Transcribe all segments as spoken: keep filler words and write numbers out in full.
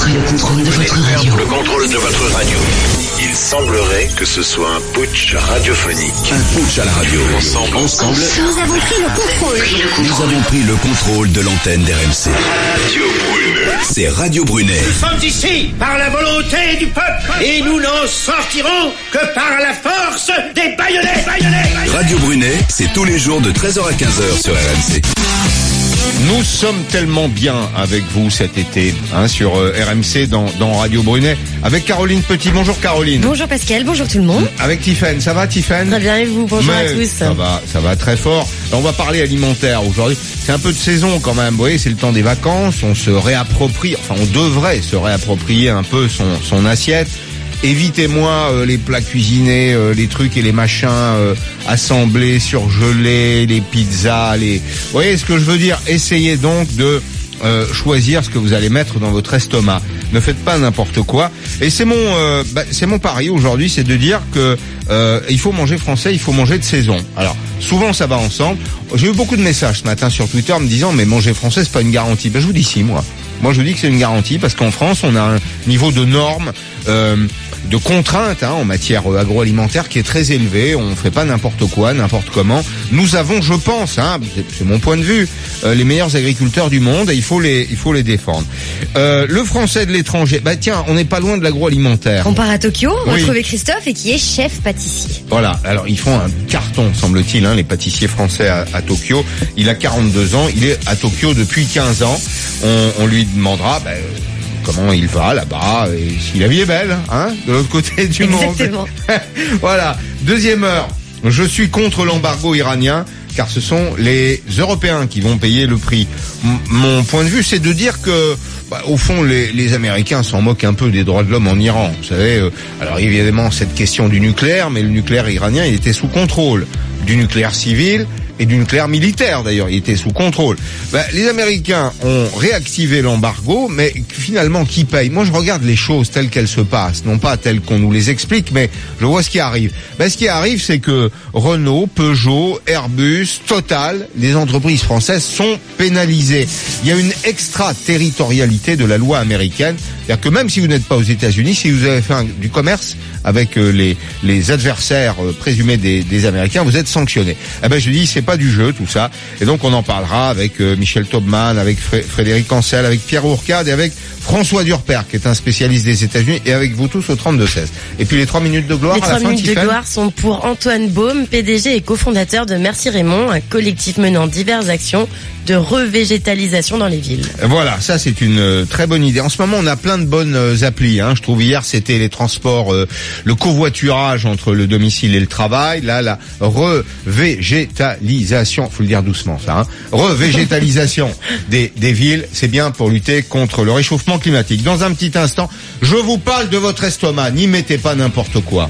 pris le contrôle de votre radio. Le contrôle de votre radio. Il semblerait que ce soit un putsch radiophonique. Un putsch à la radio. Ensemble. Ensemble. Nous avons pris le contrôle. Nous avons pris le contrôle de l'antenne d'R M C. Radio Brunet. C'est Radio Brunet. Nous sommes ici par la volonté du peuple et nous n'en sortirons que par la force des baïonnets, baïonnets, baïonnets. Radio Brunet, c'est tous les jours de treize heures à quinze heures sur R M C. Nous sommes tellement bien avec vous cet été, hein, sur euh, R M C dans, dans Radio Brunet, avec Caroline Petit. Bonjour Caroline. Bonjour Pascal, bonjour tout le monde. Avec Tiffaine, ça va Tiffaine? Très bien et vous, bonjour Mais à tous. Ça va, ça va très fort. Alors, on va parler alimentaire aujourd'hui. C'est un peu de saison quand même, vous voyez, c'est le temps des vacances, on se réapproprie, enfin on devrait se réapproprier un peu son, son assiette. Évitez-moi euh, les plats cuisinés, euh, les trucs et les machins euh, assemblés, surgelés, les pizzas, les... Vous voyez ce que je veux dire? Essayez donc de euh, choisir ce que vous allez mettre dans votre estomac. Ne faites pas n'importe quoi. Et c'est mon, euh, bah, c'est mon pari aujourd'hui, c'est de dire que euh, il faut manger français, il faut manger de saison. Alors souvent ça va ensemble. J'ai eu beaucoup de messages ce matin sur Twitter me disant mais manger français c'est pas une garantie. Ben je vous dis si moi. Moi je vous dis que c'est une garantie parce qu'en France on a un niveau de normes, euh, de contraintes hein, en matière agroalimentaire qui est très élevé. On fait pas n'importe quoi, n'importe comment. Nous avons, je pense, hein, c'est mon point de vue, euh, les meilleurs agriculteurs du monde et il faut les, il faut les défendre. Euh, le français de l'étranger, bah tiens, on n'est pas loin de l'agroalimentaire. On part à Tokyo, Oui. retrouver Christophe et qui est chef pâtissier. Voilà, alors ils font un carton, semble-t-il, hein, les pâtissiers français à, à Tokyo. Il a quarante-deux ans, il est à Tokyo depuis quinze ans. On, on lui demandera bah, comment il va là-bas et si la vie est belle, hein, de l'autre côté du Exactement. monde. Voilà, deuxième heure. Je suis contre l'embargo iranien car ce sont les Européens qui vont payer le prix. M- mon point de vue, c'est de dire que bah, au fond, les, les Américains s'en moquent un peu des droits de l'homme en Iran. Vous savez, euh, alors évidemment, cette question du nucléaire, mais le nucléaire iranien, il était sous contrôle. Du nucléaire civil et du nucléaire militaire, d'ailleurs, il était sous contrôle. Bah, les Américains ont réactivé l'embargo, mais finalement, qui paye? Moi, je regarde les choses telles qu'elles se passent, non pas telles qu'on nous les explique, mais je vois ce qui arrive. Bah, ce qui arrive, c'est que Renault, Peugeot, Airbus, Total, les entreprises françaises sont pénalisées. Il y a une extraterritorialité de la loi américaine. C'est-à-dire que même si vous n'êtes pas aux États-Unis, si vous avez fait un, du commerce avec euh, les, les adversaires euh, présumés des, des Américains, vous êtes sanctionné. Eh ben, je dis, c'est pas du jeu, tout ça. Et donc, on en parlera avec euh, Michel Taubman, avec Fré- Frédéric Ancel, avec Pierre Ourcade et avec François Durper, qui est un spécialiste des États-Unis, et avec vous tous au trente-deux seize. Et puis, les trois minutes de gloire Les à la trois fin, minutes de Tiffaine. gloire sont pour Antoine Baume, P D G et cofondateur de Merci Raymond, un collectif menant diverses actions de revégétalisation dans les villes. Voilà, ça c'est une euh, très bonne idée. En ce moment, on a plein de bonnes euh, applis. Hein. Je trouve hier c'était les transports, euh, le covoiturage entre le domicile et le travail. Là, la revégétalisation, faut le dire doucement ça. Hein. Revégétalisation des des villes, c'est bien pour lutter contre le réchauffement climatique. Dans un petit instant, je vous parle de votre estomac. N'y mettez pas n'importe quoi.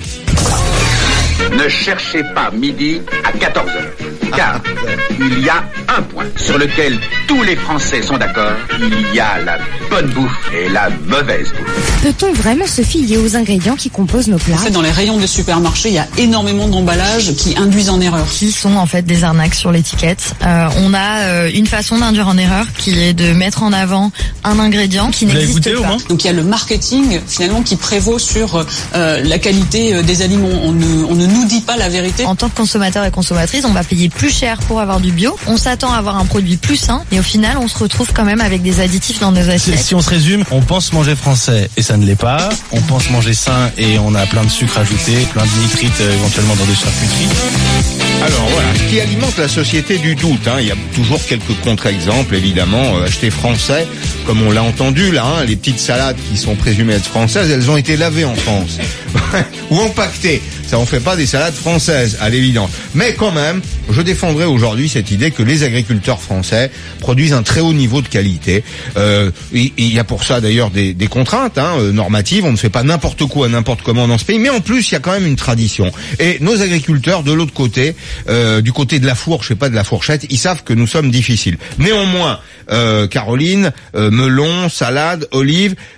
Ne cherchez pas midi à quatorze heures. Car il y a un point sur lequel tous les Français sont d'accord. Il y a la bonne bouffe et la mauvaise bouffe. Peut-on vraiment se fier aux ingrédients qui composent nos plats? En fait, dans les rayons des supermarchés, il y a énormément d'emballages qui induisent en erreur. Qui sont en fait des arnaques sur l'étiquette. Euh, on a euh, une façon d'induire en erreur qui est de mettre en avant un ingrédient qui n'existe pas. Donc il y a le marketing finalement qui prévaut sur euh, la qualité euh, des aliments. On ne, on ne nous dit pas la vérité. En tant que consommateur et consommatrice, on va payer plus cher pour avoir du bio. On s'attend à avoir un produit plus sain et au final, on se retrouve quand même avec des additifs dans nos assiettes. Si on se résume, on pense manger français et ça ne l'est pas. On pense manger sain et on a plein de sucre ajouté, plein de nitrites euh, éventuellement dans des charcuteries. Alors voilà, ce qui alimente la société du doute, hein. Il y a toujours quelques contre-exemples, évidemment. Euh, acheter français, comme on l'a entendu là, hein, les petites salades qui sont présumées être françaises, elles ont été lavées en France ou empaquetées. Ça, on fait pas des salades françaises, à l'évidence. Mais quand même, je défendrai aujourd'hui cette idée que les agriculteurs français produisent un très haut niveau de qualité. Euh, il, il y a pour ça d'ailleurs des, des contraintes hein, normatives. On ne fait pas n'importe quoi, n'importe comment dans ce pays. Mais en plus, il y a quand même une tradition. Et nos agriculteurs, de l'autre côté, euh, du côté de la fourche, je sais pas de la fourchette, ils savent que nous sommes difficiles. Néanmoins, euh, Caroline, euh, melon, salade, olive,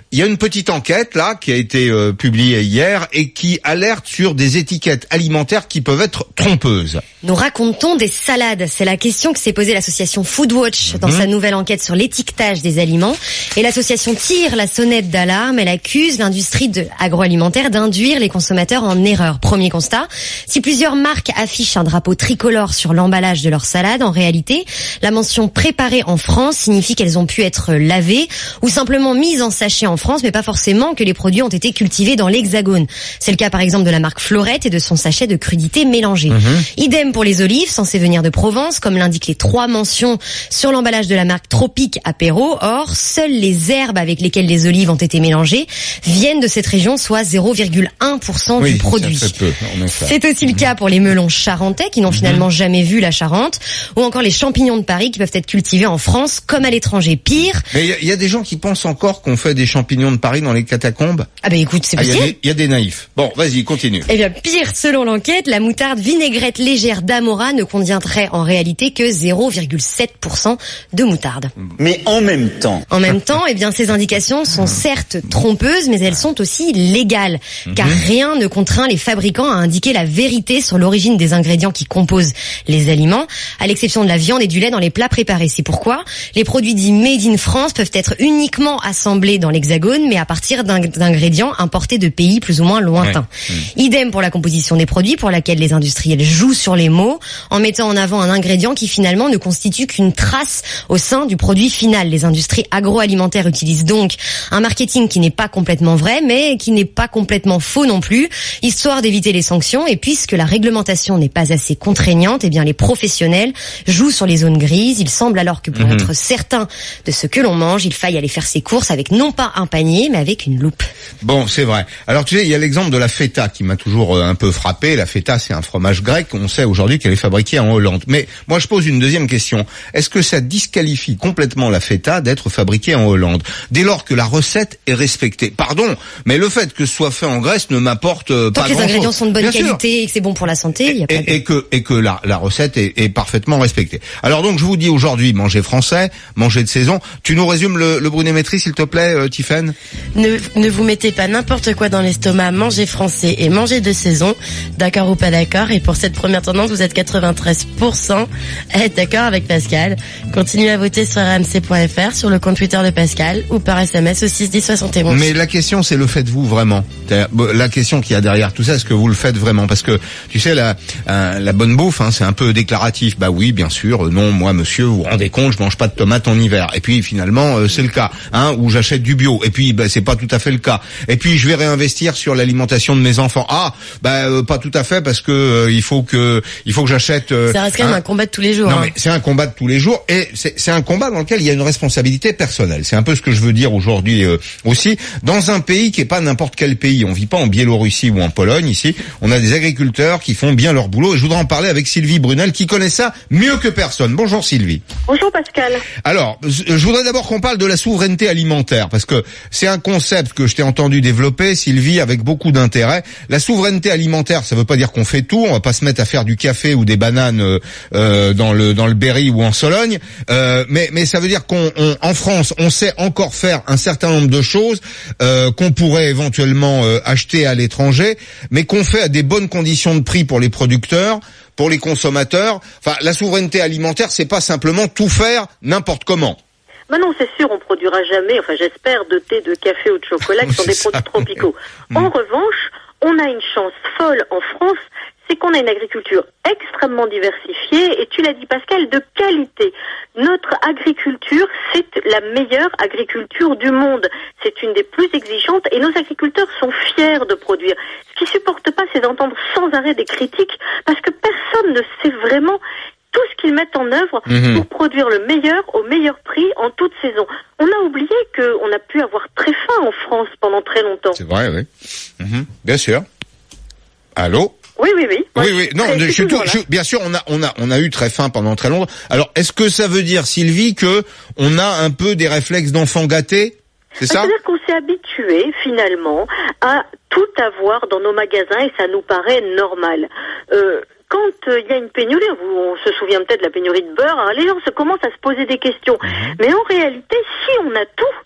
il y a une petite enquête là qui a été euh, publiée hier et qui alerte sur des étiquettes alimentaires qui peuvent être trompeuses. Nous racontons des salades. C'est la question que s'est posée l'association Foodwatch dans mmh. sa nouvelle enquête sur l'étiquetage des aliments. Et l'association tire la sonnette d'alarme. Elle accuse l'industrie de agroalimentaire d'induire les consommateurs en erreur. Premier constat, si plusieurs marques affichent un drapeau tricolore sur l'emballage de leurs salades, en réalité, la mention préparée en France signifie qu'elles ont pu être lavées ou simplement mises en sachet en France, mais pas forcément que les produits ont été cultivés dans l'Hexagone. C'est le cas par exemple de la marque Florette et de son sachet de crudités mélangées. Mmh. Idem pour les olives censées venir de Provence, comme l'indiquent les trois mentions sur l'emballage de la marque Tropique Apéro. Or, seules les herbes avec lesquelles les olives ont été mélangées viennent de cette région, soit zéro virgule un pour cent oui, du produit. Ça fait peu, c'est aussi mmh. le cas pour les melons charentais qui n'ont mmh. finalement jamais vu la Charente, ou encore les champignons de Paris qui peuvent être cultivés en France comme à l'étranger. Pire. Mais il y, y a des gens qui pensent encore qu'on fait des champignons de Paris dans les catacombes. Ah ben écoute, c'est possible. Il ah, y, y a des naïfs. Bon, vas-y, continue. Eh bien, pire, selon l'enquête, la moutarde vinaigrette légère d'Amora ne contiendrait en réalité que zéro virgule sept pour cent de moutarde. Mais en même temps. En même temps, eh bien, ces indications sont certes trompeuses, mais elles sont aussi légales, car mmh. rien ne contraint les fabricants à indiquer la vérité sur l'origine des ingrédients qui composent les aliments, à l'exception de la viande et du lait dans les plats préparés. C'est pourquoi les produits dits made in France peuvent être uniquement assemblés dans l'Hexagone, mais à partir d'ingrédients importés de pays plus ou moins lointains. Ouais. Mmh. Idem pour la composition des produits, pour laquelle les industriels jouent sur les mots, en mettant en avant un ingrédient qui finalement ne constitue qu'une trace au sein du produit final. Les industries agroalimentaires utilisent donc un marketing qui n'est pas complètement vrai, mais qui n'est pas complètement faux non plus, histoire d'éviter les sanctions. Et puisque la réglementation n'est pas assez contraignante, eh bien les professionnels jouent sur les zones grises. Il semble alors que pour mmh. être certain de ce que l'on mange, il faille aller faire ses courses avec non pas un panier, mais avec une loupe. Bon, c'est vrai. Alors tu sais, il y a l'exemple de la feta qui m'a toujours un peu frappé. La feta, c'est un fromage grec. On sait aujourd'hui qu'elle est fabriquée en Hollande. Mais moi, je pose une deuxième question. Est-ce que ça disqualifie complètement la feta d'être fabriquée en Hollande, dès lors que la recette est respectée? Pardon, mais le fait que ce soit fait en Grèce ne m'apporte pas grand-chose. Tant que les ingrédients sont de bonne Bien qualité sûr. Et que c'est bon pour la santé, il y a pas et, de... et que et que la, la recette est, est parfaitement respectée. Alors donc, je vous dis aujourd'hui, mangez français, mangez de saison. Tu nous résumes le, le brunémétrie, s'il te plaît, euh, Tiffaine? Ne, ne vous mettez pas n'importe quoi dans l'estomac, mangez français et mangez de saison. D'accord ou pas d'accord? Et pour cette première tendance, vous êtes quatre-vingt-treize pour cent à être d'accord avec Pascal. Continuez à voter sur R M C point F R, sur le compte Twitter de Pascal, ou par S M S au six dix soixante et onze. Mais la question, c'est le faites-vous vraiment? La question qu'il y a derrière tout ça, est-ce que vous le faites vraiment? Parce que, tu sais, la, euh, la bonne bouffe, hein, c'est un peu déclaratif. Bah oui, bien sûr, non, moi, monsieur, vous vous rendez compte, je mange pas de tomates en hiver. Et puis, finalement, euh, c'est le cas, hein, où j'achète du bio. Et puis, bah, c'est pas tout à fait le cas. Et puis, je vais réinvestir sur l'alimentation de mes enfants. Ah, bah, euh, pas tout à fait, parce que euh, il faut que, il faut que j'achète. Euh, ça reste quand même hein, un combat de tous les jours. Non, hein. mais c'est un combat de tous les jours, et c'est, c'est un combat dans lequel il y a une responsabilité personnelle. C'est un peu ce que je veux dire aujourd'hui euh, aussi. Dans un pays qui est pas n'importe quel pays, on vit pas en Biélorussie ou en Pologne ici. On a des agriculteurs qui font bien leur boulot, et je voudrais en parler avec Sylvie Brunel, qui connaît ça mieux que personne. Bonjour Sylvie. Bonjour Pascal. Alors, je voudrais d'abord qu'on parle de la souveraineté alimentaire, parce que c'est un concept que je t'ai entendu développer, Sylvie, avec beaucoup d'intérêt. La souveraineté alimentaire, ça veut pas dire qu'on fait tout. On va pas se mettre à faire du café ou des bananes euh, euh, dans le dans le Berry ou en Sologne, euh, mais mais ça veut dire qu'on on, en France, on sait encore faire un certain nombre de choses euh, qu'on pourrait éventuellement euh, acheter à l'étranger, mais qu'on fait à des bonnes conditions de prix pour les producteurs, pour les consommateurs. Enfin, la souveraineté alimentaire, c'est pas simplement tout faire n'importe comment. Ben non, c'est sûr, on produira jamais, enfin j'espère, de thé, de café ou de chocolat qui sont des produits tropicaux. En revanche, on a une chance folle en France, c'est qu'on a une agriculture extrêmement diversifiée, et tu l'as dit Pascal, de qualité. Notre agriculture, c'est la meilleure agriculture du monde. C'est une des plus exigeantes, et nos agriculteurs sont fiers de produire. Ce qui supporte pas, c'est d'entendre sans arrêt des critiques, parce que personne ne sait vraiment tout ce qu'ils mettent en œuvre mmh. pour produire le meilleur au meilleur prix en toute saison. On a oublié qu'on a pu avoir très faim en France pendant très longtemps. C'est vrai, oui. Mmh. Bien sûr. Allô? Oui, oui, oui. Moi, oui, oui. Non, je, je suis tout, je, bien sûr, on a, on a, on a eu très faim pendant très longtemps. Alors, est-ce que ça veut dire, Sylvie, que on a un peu des réflexes d'enfants gâtés? C'est ça? C'est-à-dire qu'on s'est habitué, finalement, à tout avoir dans nos magasins, et ça nous paraît normal. Euh, Quand il euh, y a une pénurie, on se souvient peut-être de la pénurie de beurre, hein, les gens se commencent à se poser des questions. Mmh. Mais en réalité, si on a tout,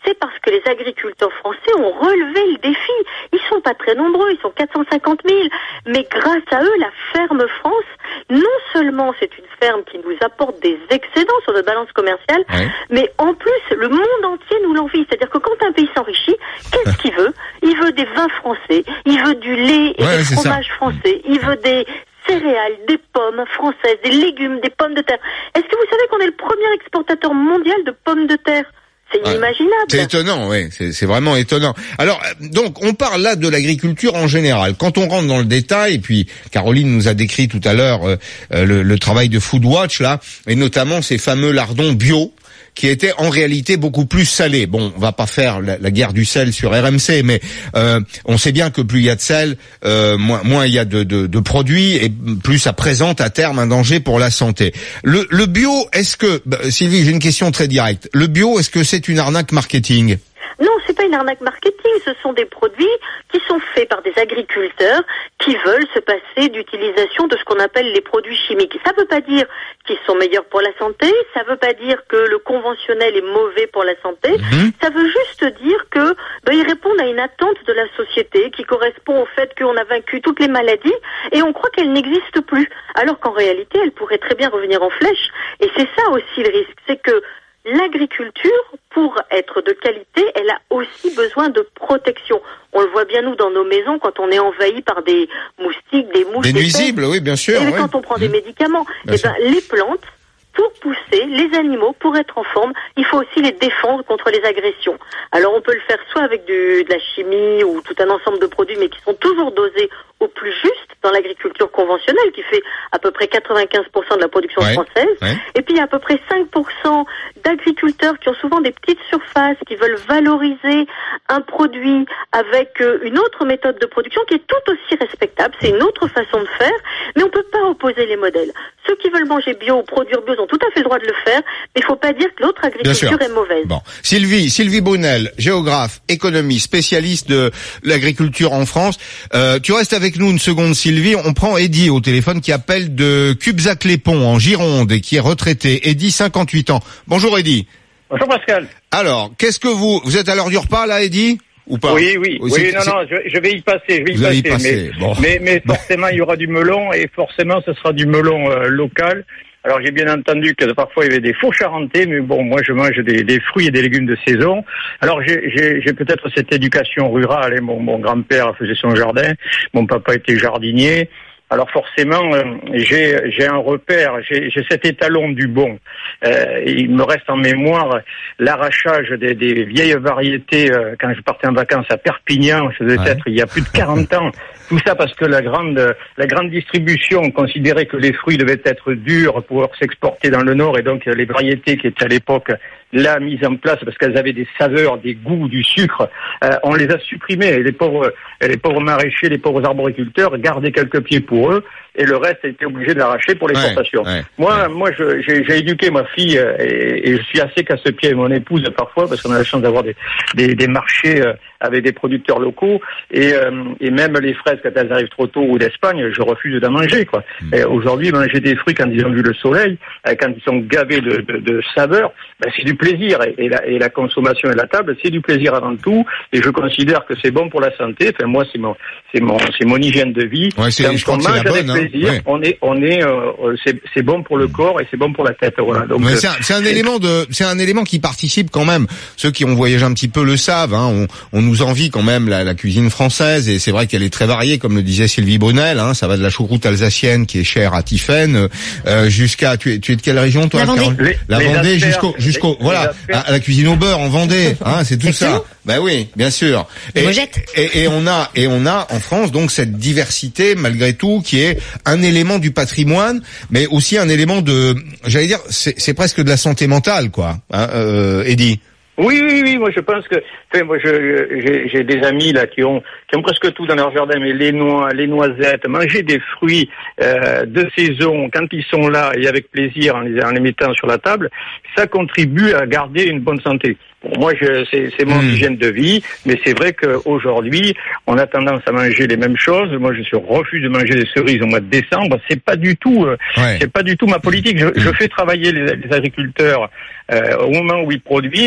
c'est parce que les agriculteurs français ont relevé le défi. Ils sont pas très nombreux, ils sont quatre cent cinquante mille. Mais grâce à eux, la ferme France, non seulement c'est une ferme qui nous apporte des excédents sur notre balance commerciale, oui. mais en plus, le monde entier nous l'envie. C'est-à-dire que quand un pays s'enrichit, qu'est-ce qu'il veut? Il veut des vins français, il veut du lait et ouais, des fromages français, il veut des céréales, des pommes françaises, des légumes, des pommes de terre. Est-ce que vous savez qu'on est le premier exportateur mondial de pommes de terre? C'est inimaginable. C'est étonnant, oui, c'est, c'est vraiment étonnant. Alors, donc, on parle là de l'agriculture en général. Quand on rentre dans le détail, et puis Caroline nous a décrit tout à l'heure euh, le, le travail de Foodwatch, là, et notamment ces fameux lardons bio, qui étaient en réalité beaucoup plus salés. Bon, on va pas faire la, la guerre du sel sur R M C, mais euh, on sait bien que plus il y a de sel, euh, moins, moins il y a de, de, de produits, et plus ça présente à terme un danger pour la santé. Le, le bio, est-ce que... Bah, Sylvie, j'ai une question très directe. Le bio, est-ce que c'est une arnaque marketing ? Non, c'est pas une arnaque marketing, ce sont des produits qui sont faits par des agriculteurs qui veulent se passer d'utilisation de ce qu'on appelle les produits chimiques. Ça veut pas dire qu'ils sont meilleurs pour la santé, ça veut pas dire que le conventionnel est mauvais pour la santé, mmh. ça veut juste dire que ben, ils répondent à une attente de la société qui correspond au fait qu'on a vaincu toutes les maladies et on croit qu'elles n'existent plus, alors qu'en réalité elles pourraient très bien revenir en flèche. Et c'est ça aussi le risque, c'est que l'agriculture, pour être de qualité, elle a aussi besoin de protection. On le voit bien, nous, dans nos maisons, quand on est envahi par des moustiques, des mouches... Des nuisibles, oui, bien sûr. Et oui. quand on prend des mmh. médicaments, eh ben, les plantes, pour pousser, les animaux, pour être en forme, il faut aussi les défendre contre les agressions. Alors on peut le faire soit avec du, de la chimie ou tout un ensemble de produits, mais qui sont toujours dosés au plus juste dans l'agriculture conventionnelle, qui fait à peu près quatre-vingt-quinze pour cent de la production ouais, française. Ouais. Et puis il y a à peu près cinq pour cent d'agriculteurs qui ont souvent des petites surfaces, qui veulent valoriser un produit avec une autre méthode de production qui est tout aussi respectable. C'est une autre façon de faire, mais on peut pas opposer les modèles. Ceux qui veulent manger bio ou produire bio ont tout à fait le droit de le faire, mais il faut pas dire que l'autre agriculture est mauvaise. Bon, Sylvie, Sylvie Brunel, géographe, économiste, spécialiste de l'agriculture en France. Euh, tu restes avec nous une seconde, Sylvie. On prend Eddy au téléphone qui appelle de Cubzac-les-Ponts en Gironde et qui est retraité. Eddy, cinquante-huit ans. Bonjour Eddy. Bonjour Pascal. Alors, qu'est-ce que vous, vous êtes à l'heure du repas là, Eddy? Ou pas? Oui, oui, oui, oui non, non, je, je vais y passer, je vais y vous passer, y passer. Mais, bon. mais, mais forcément il y aura du melon et forcément ce sera du melon euh, local. Alors j'ai bien entendu que parfois il y avait des faux charentais, mais bon, moi je mange des, des fruits et des légumes de saison. Alors j'ai, j'ai, j'ai peut-être cette éducation rurale, hein. mon, mon grand-père faisait son jardin, mon papa était jardinier. Alors forcément, euh, j'ai, j'ai un repère, j'ai, j'ai cet étalon du bon. Euh, il me reste en mémoire l'arrachage des, des vieilles variétés euh, quand je partais en vacances à Perpignan, ça devait ouais. être il y a plus de quarante ans. Tout ça parce que la grande, la grande distribution considérait que les fruits devaient être durs pour pouvoir s'exporter dans le Nord et donc les variétés qui étaient à l'époque là mises en place parce qu'elles avaient des saveurs, des goûts, du sucre, euh, on les a supprimées. Et les pauvres, les pauvres maraîchers, les pauvres arboriculteurs gardaient quelques pieds pour eux et le reste était obligé de l'arracher pour l'exportation. Ouais, ouais, moi, ouais. moi, je, j'ai, j'ai éduqué ma fille euh, et, et je suis assez casse-pied et mon épouse parfois parce qu'on a la chance d'avoir des, des, des marchés euh, avec des producteurs locaux et, euh, et même les fraises quand elles arrivent trop tôt ou d'Espagne, je refuse d'en manger quoi. Mmh. Et aujourd'hui, manger des fruits quand ils ont vu le soleil, euh, quand ils sont gavés de, de, de saveurs, ben, c'est du plaisir et, et, la, et la consommation et la table, c'est du plaisir avant tout. Et je considère que c'est bon pour la santé. Enfin moi, c'est mon, c'est mon, c'est mon hygiène de vie. Ouais, c'est, quand je crois on mange que c'est la bonne, avec plaisir, hein. ouais. on est, on est, euh, c'est, c'est bon pour le corps et c'est bon pour la tête. Voilà. Donc c'est un, c'est un élément de, c'est un élément qui participe quand même. Ceux qui ont voyagé un petit peu le savent. Hein, on, on nous envie quand même la, la cuisine française et c'est vrai qu'elle est très variée, comme le disait Sylvie Brunel. Hein, ça va de la choucroute alsacienne qui est chère à Tiphaine euh, jusqu'à. Tu es, tu es de quelle région toi? La Vendée. Les, la les Vendée affaires, jusqu'au, jusqu'au, les, voilà, les à, à la cuisine au beurre en Vendée. Hein, c'est tout Excellent. ça. Ben oui, bien sûr. Et, et, et on a et on a en France donc cette diversité malgré tout qui est un élément du patrimoine, mais aussi un élément de, j'allais dire, c'est, c'est presque de la santé mentale, quoi. Hein, euh, Eddy. Oui, oui, oui, moi je pense que, enfin, moi je, j'ai, j'ai des amis là qui ont, qui ont presque tout dans leur jardin, mais les noix, les noisettes, manger des fruits euh, de saison quand ils sont là et avec plaisir en les, en les mettant sur la table, ça contribue à garder une bonne santé. Bon, moi, je, c'est, c'est mon mmh. hygiène de vie, mais c'est vrai qu'aujourd'hui, on a tendance à manger les mêmes choses. Moi, je suis refuse de manger des cerises au mois de décembre. C'est pas du tout, euh, ouais. c'est pas du tout ma politique. Je, je fais travailler les, les agriculteurs euh, au moment où ils produisent,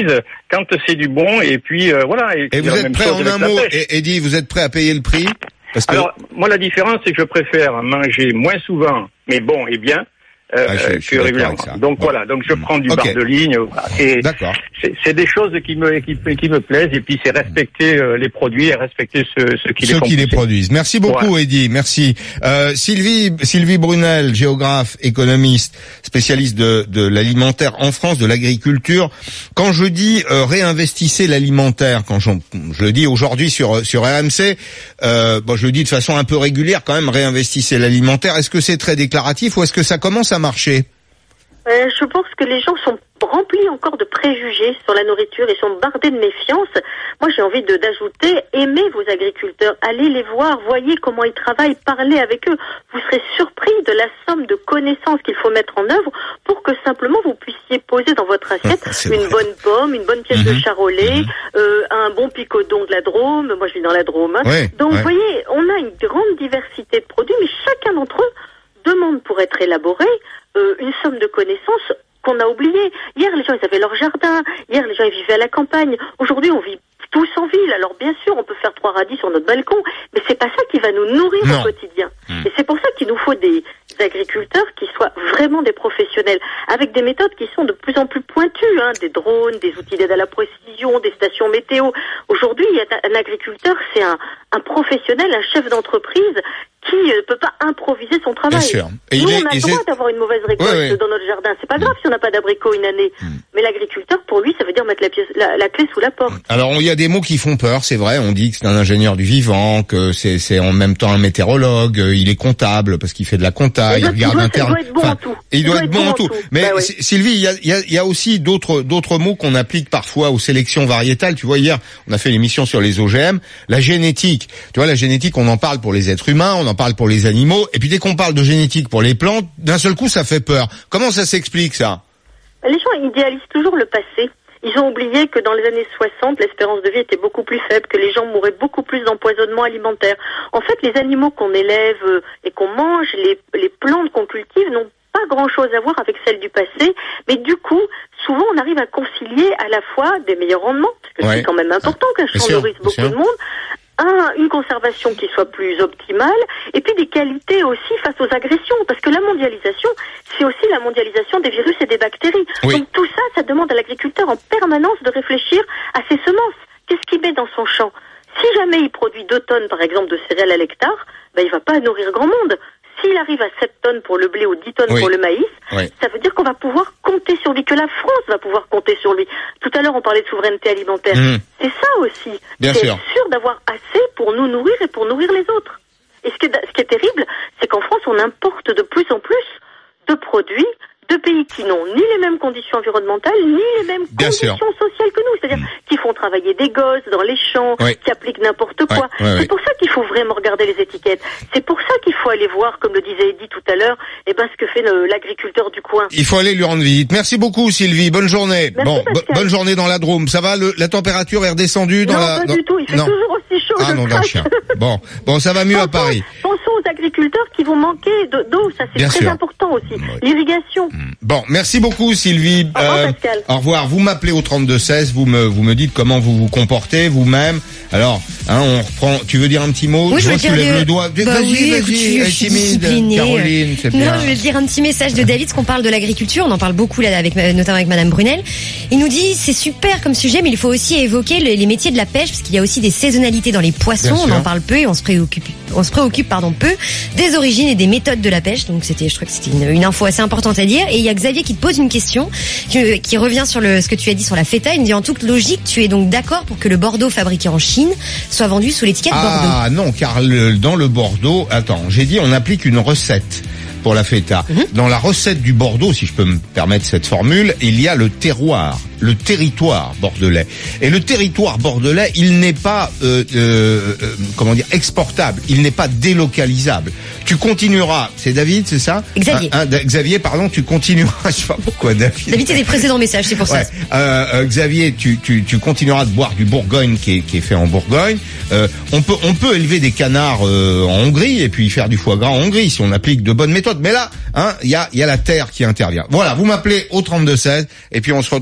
quand c'est du bon, et puis euh, voilà. Et, et vous êtes prêt en un mot, et Eddy, vous êtes prêt à payer le prix? Parce que... Alors, moi, la différence, c'est que je préfère manger moins souvent, mais bon et bien, euh, ah, je, je que régulièrement. Donc bon. Voilà, donc je prends du okay. bar de ligne. Et D'accord. C'est, c'est des choses qui me qui, qui me plaisent, et puis c'est respecter euh, les produits et respecter ceux, ceux qui ceux les qui les produisent. Merci beaucoup, ouais. Eddy. Merci. Euh, Sylvie Sylvie Brunel, géographe, économiste, spécialiste de de l'alimentaire en France, de l'agriculture. Quand je dis euh, réinvestissez l'alimentaire, quand je, je le dis aujourd'hui sur sur R M C, euh, bon, je le dis de façon un peu régulière quand même, réinvestissez l'alimentaire. Est-ce que c'est très déclaratif ou est-ce que ça commence à marcher? Euh, je pense que les gens sont remplis encore de préjugés sur la nourriture et sont bardés de méfiance. Moi, j'ai envie de, d'ajouter, aimez vos agriculteurs, allez les voir, voyez comment ils travaillent, parlez avec eux. Vous serez surpris de la somme de connaissances qu'il faut mettre en œuvre pour que simplement vous puissiez poser dans votre assiette une vrai. bonne pomme, une bonne pièce mmh. de charolais, mmh. euh, un bon picodon de la Drôme. Moi, je vis dans la Drôme. Hein. Ouais, Donc, ouais. vous voyez, on a une grande diversité de produits, mais chacun d'entre eux demande pour être élaboré euh, une somme de connaissances qu'on a oubliées. Hier, les gens, ils avaient leur jardin. Hier, les gens, ils vivaient à la campagne. Aujourd'hui, on vit tous en ville. Alors, bien sûr, on peut faire trois radis sur notre balcon, mais c'est pas ça qui va nous nourrir non. au quotidien. Mmh. Et c'est pour ça qu'il nous faut des agriculteurs qui soient vraiment des professionnels, avec des méthodes qui sont de plus en plus pointues, hein, des drones, des outils d'aide à la précision, des stations météo. Aujourd'hui, il y a un agriculteur, c'est un, un professionnel, un chef d'entreprise qui ne peut pas improviser son travail. Bien sûr. Et Nous, on a le droit d'avoir une mauvaise récolte ouais, ouais. dans notre jardin. C'est pas grave mmh. si on n'a pas d'abricots une année. Mmh. Mais l'agriculteur, pour lui, ça veut dire mettre la, pièce, la, la clé sous la porte. Alors, il y a des mots qui font peur, c'est vrai. On dit que c'est un ingénieur du vivant, que c'est, c'est en même temps un météorologue, il est comptable parce qu'il fait de la compta, il, il regarde interne. Il doit être bon enfin, en tout. Il, il doit, doit être bon en tout. tout. Mais bah, ouais. Sylvie, il y a, il y a, il y a aussi d'autres, d'autres mots qu'on applique parfois aux sélections variétales. Tu vois, hier, on a fait l'émission sur les O G M. La génétique. Tu vois, la génétique, on en parle pour les êtres humains, on en parle pour les animaux. Et puis dès qu'on parle de génétique pour les plantes, d'un seul coup ça fait peur. Comment ça s'explique ça? Les gens idéalisent toujours le passé. Ils ont oublié que dans les années soixante, l'espérance de vie était beaucoup plus faible, que les gens mouraient beaucoup plus d'empoisonnement alimentaire. En fait, les animaux qu'on élève et qu'on mange, les, les plantes qu'on cultive n'ont pas grand-chose à voir avec celles du passé. Mais du coup, souvent on arrive à concilier à la fois des meilleurs rendements, parce que ouais. c'est quand même important qu'un champ nourrisse beaucoup sûr. de monde, Un, une conservation qui soit plus optimale, et puis des qualités aussi face aux agressions, parce que la mondialisation, c'est aussi la mondialisation des virus et des bactéries. Oui. Donc tout ça, ça demande à l'agriculteur en permanence de réfléchir à ses semences. Qu'est-ce qu'il met dans son champ? Si jamais il produit deux tonnes, par exemple, de céréales à l'hectare, ben il va pas nourrir grand monde. S'il arrive à sept tonnes pour le blé ou dix tonnes oui. pour le maïs, oui. ça veut dire qu'on va pouvoir compter sur lui, que la France va pouvoir compter sur lui. Tout à l'heure, on parlait de souveraineté alimentaire. Mmh. C'est ça aussi. Bien c'est sûr. être sûr d'avoir assez pour nous nourrir et pour nourrir les autres. Et ce qui est, ce qui est terrible, c'est qu'en France, on importe de plus en plus de produits de pays qui n'ont ni les mêmes conditions environnementales, ni les mêmes Bien conditions sûr. sociales que nous. C'est-à-dire mmh. qui font travailler des gosses dans les champs, oui. qui appliquent n'importe quoi. Oui, oui, c'est oui. pour ça qu'il faut vraiment regarder les étiquettes. C'est pour ça qu'il faut aller voir, comme le disait Eddy tout à l'heure, eh ben, ce que fait le, l'agriculteur du coin. Il faut aller lui rendre visite. Merci beaucoup, Sylvie. Bonne journée. Merci, bon, bo- bonne journée dans la Drôme. Ça va, le, la température est redescendue dans non, la... pas dans... du tout. Il fait non. toujours aussi chaud. Ah non, dans le chien. Bon, bon, ça va mieux pensons, à Paris. Pensons aux agriculteurs qui vont manquer de, d'eau. Ça, c'est Bien très sûr. important aussi. Oui. L'irrigation. Bon, merci beaucoup, Sylvie. Au revoir, euh, Pascal. Au revoir. Vous m'appelez au trente-deux seize. Vous me, vous me dites comment vous vous comportez vous-même. Alors, hein, on reprend. Tu veux dire un petit mot? Oui, je veux dire dire le des... doigt. Bah vas-y, oui, vas-y, écoute, je, je suis disciplinée. Caroline, c'est non, bien. je veux dire un petit message de David, parce qu'on parle de l'agriculture, on en parle beaucoup là, avec notamment avec Madame Brunel. Il nous dit c'est super comme sujet, mais il faut aussi évoquer les, les métiers de la pêche, parce qu'il y a aussi des saisonnalités dans les poissons. On en parle peu et on se préoccupe, on se préoccupe pardon peu des origines et des méthodes de la pêche. Donc c'était, je crois que c'était une, une info assez importante à dire. Et il y a Xavier qui te pose une question, qui, qui revient sur le ce que tu as dit sur la feta. Il me dit en toute logique, tu es donc d'accord pour que le Bordeaux fabriqué en Chine soit vendu sous l'étiquette ah, Bordeaux? Ah non, car le, dans le Bordeaux, attends, j'ai dit on applique une recette pour la feta. Mm-hmm. Dans la recette du Bordeaux, si je peux me permettre cette formule, il y a le terroir, le territoire bordelais. Et le territoire bordelais, il n'est pas, euh, euh, euh, comment dire, exportable. Il n'est pas délocalisable. Tu continueras, c'est David, c'est ça? Xavier. Hein, hein, Xavier, pardon, tu continueras, je sais pas pourquoi David. David, c'est des précédents messages, c'est pour ouais. ça. Euh, euh, Xavier, tu, tu, tu continueras de boire du Bourgogne qui est, qui est fait en Bourgogne. Euh, on peut, on peut élever des canards euh, en Hongrie et puis faire du foie gras en Hongrie si on applique de bonnes méthodes. Mais là, hein, il y a, il y a la terre qui intervient. Voilà, vous m'appelez au trente-deux seize et puis on se retrouve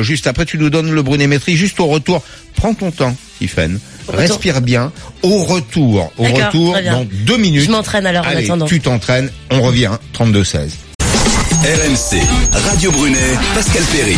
euh, juste après. Tu nous donnes le brunémétrie juste au retour. Prends ton temps, Tiffen. Respire bien. Au retour, au D'accord, retour, très bien. dans deux minutes. Je m'entraîne alors en Allez, attendant. tu t'entraînes. On revient. trente-deux seize. R M C, Radio Brunet, Pascal Perry.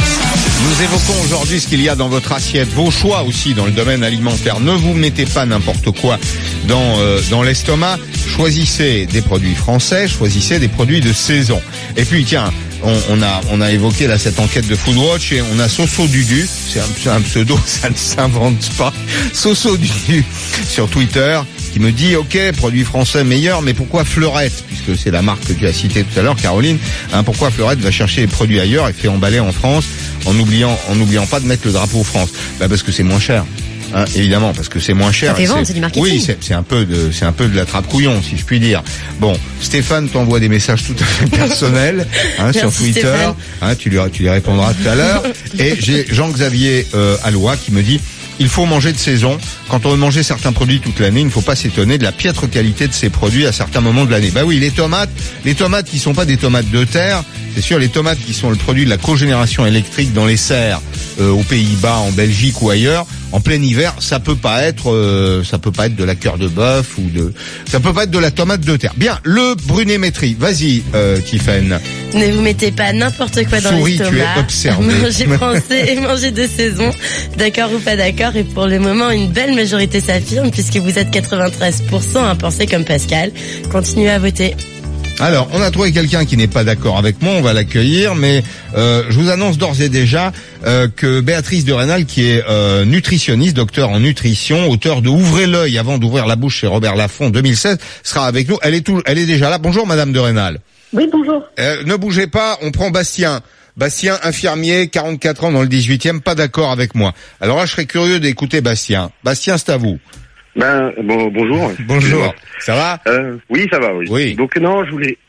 Nous évoquons aujourd'hui ce qu'il y a dans votre assiette, vos choix aussi dans le domaine alimentaire. Ne vous mettez pas n'importe quoi dans euh, dans l'estomac. Choisissez des produits français, choisissez des produits de saison. Et puis tiens, on, on a on a évoqué là cette enquête de Foodwatch et on a Soso Dudu, c'est un, un pseudo, ça ne s'invente pas. Soso Dudu sur Twitter qui me dit ok, produit français meilleur, mais pourquoi Fleurette, puisque c'est la marque que tu as citée tout à l'heure, Caroline, hein, pourquoi Fleurette va chercher les produits ailleurs et fait emballer en France en oubliant en n'oubliant pas de mettre le drapeau France? Bah parce que c'est moins cher. Hein, évidemment, parce que c'est moins cher. Ça fait vendre, c'est du marketing. Oui, c'est, c'est un peu de, c'est un peu de la trappe couillon, si je puis dire. Bon, Stéphane t'envoie des messages tout à fait personnels hein, sur Twitter. Hein, tu lui, tu lui répondras tout à l'heure. Et j'ai Jean-Xavier euh, Allois qui me dit: il faut manger de saison. Quand on veut manger certains produits toute l'année, il ne faut pas s'étonner de la piètre qualité de ces produits à certains moments de l'année. Bah oui, les tomates, les tomates qui sont pas des tomates de terre, c'est sûr, les tomates qui sont le produit de la cogénération électrique dans les serres, euh, aux Pays-Bas, en Belgique ou ailleurs, en plein hiver, ça peut pas être, euh, ça peut pas être de la cœur de bœuf ou de, ça peut pas être de la tomate de terre. Bien, le brunémétrie. Vas-y, euh, Tiffen. Ne vous mettez pas n'importe quoi dans Souris, l'estomac. tu es observé. Manger français et manger de saison. D'accord ou pas d'accord? Et pour le moment, une belle majorité s'affirme puisque vous êtes quatre-vingt-treize pour cent à penser comme Pascal. Continuez à voter. Alors, on a trouvé quelqu'un qui n'est pas d'accord avec moi, on va l'accueillir, mais euh, je vous annonce d'ores et déjà euh, que Béatrice de Rênal, qui est euh, nutritionniste, docteur en nutrition, auteur de Ouvrez l'œil avant d'ouvrir la bouche chez Robert Laffont deux mille seize, sera avec nous. Elle est tout, elle est déjà là. Bonjour Madame de Rênal. Oui, bonjour. Euh, ne bougez pas, on prend Bastien. Bastien, infirmier, quarante-quatre ans dans le dix-huitième, pas d'accord avec moi. Alors là, je serais curieux d'écouter Bastien. Bastien, c'est à vous. Ben bon, bonjour. Bonjour. Ça va? euh, Oui, ça va. Oui. Oui. Donc non, je voulais.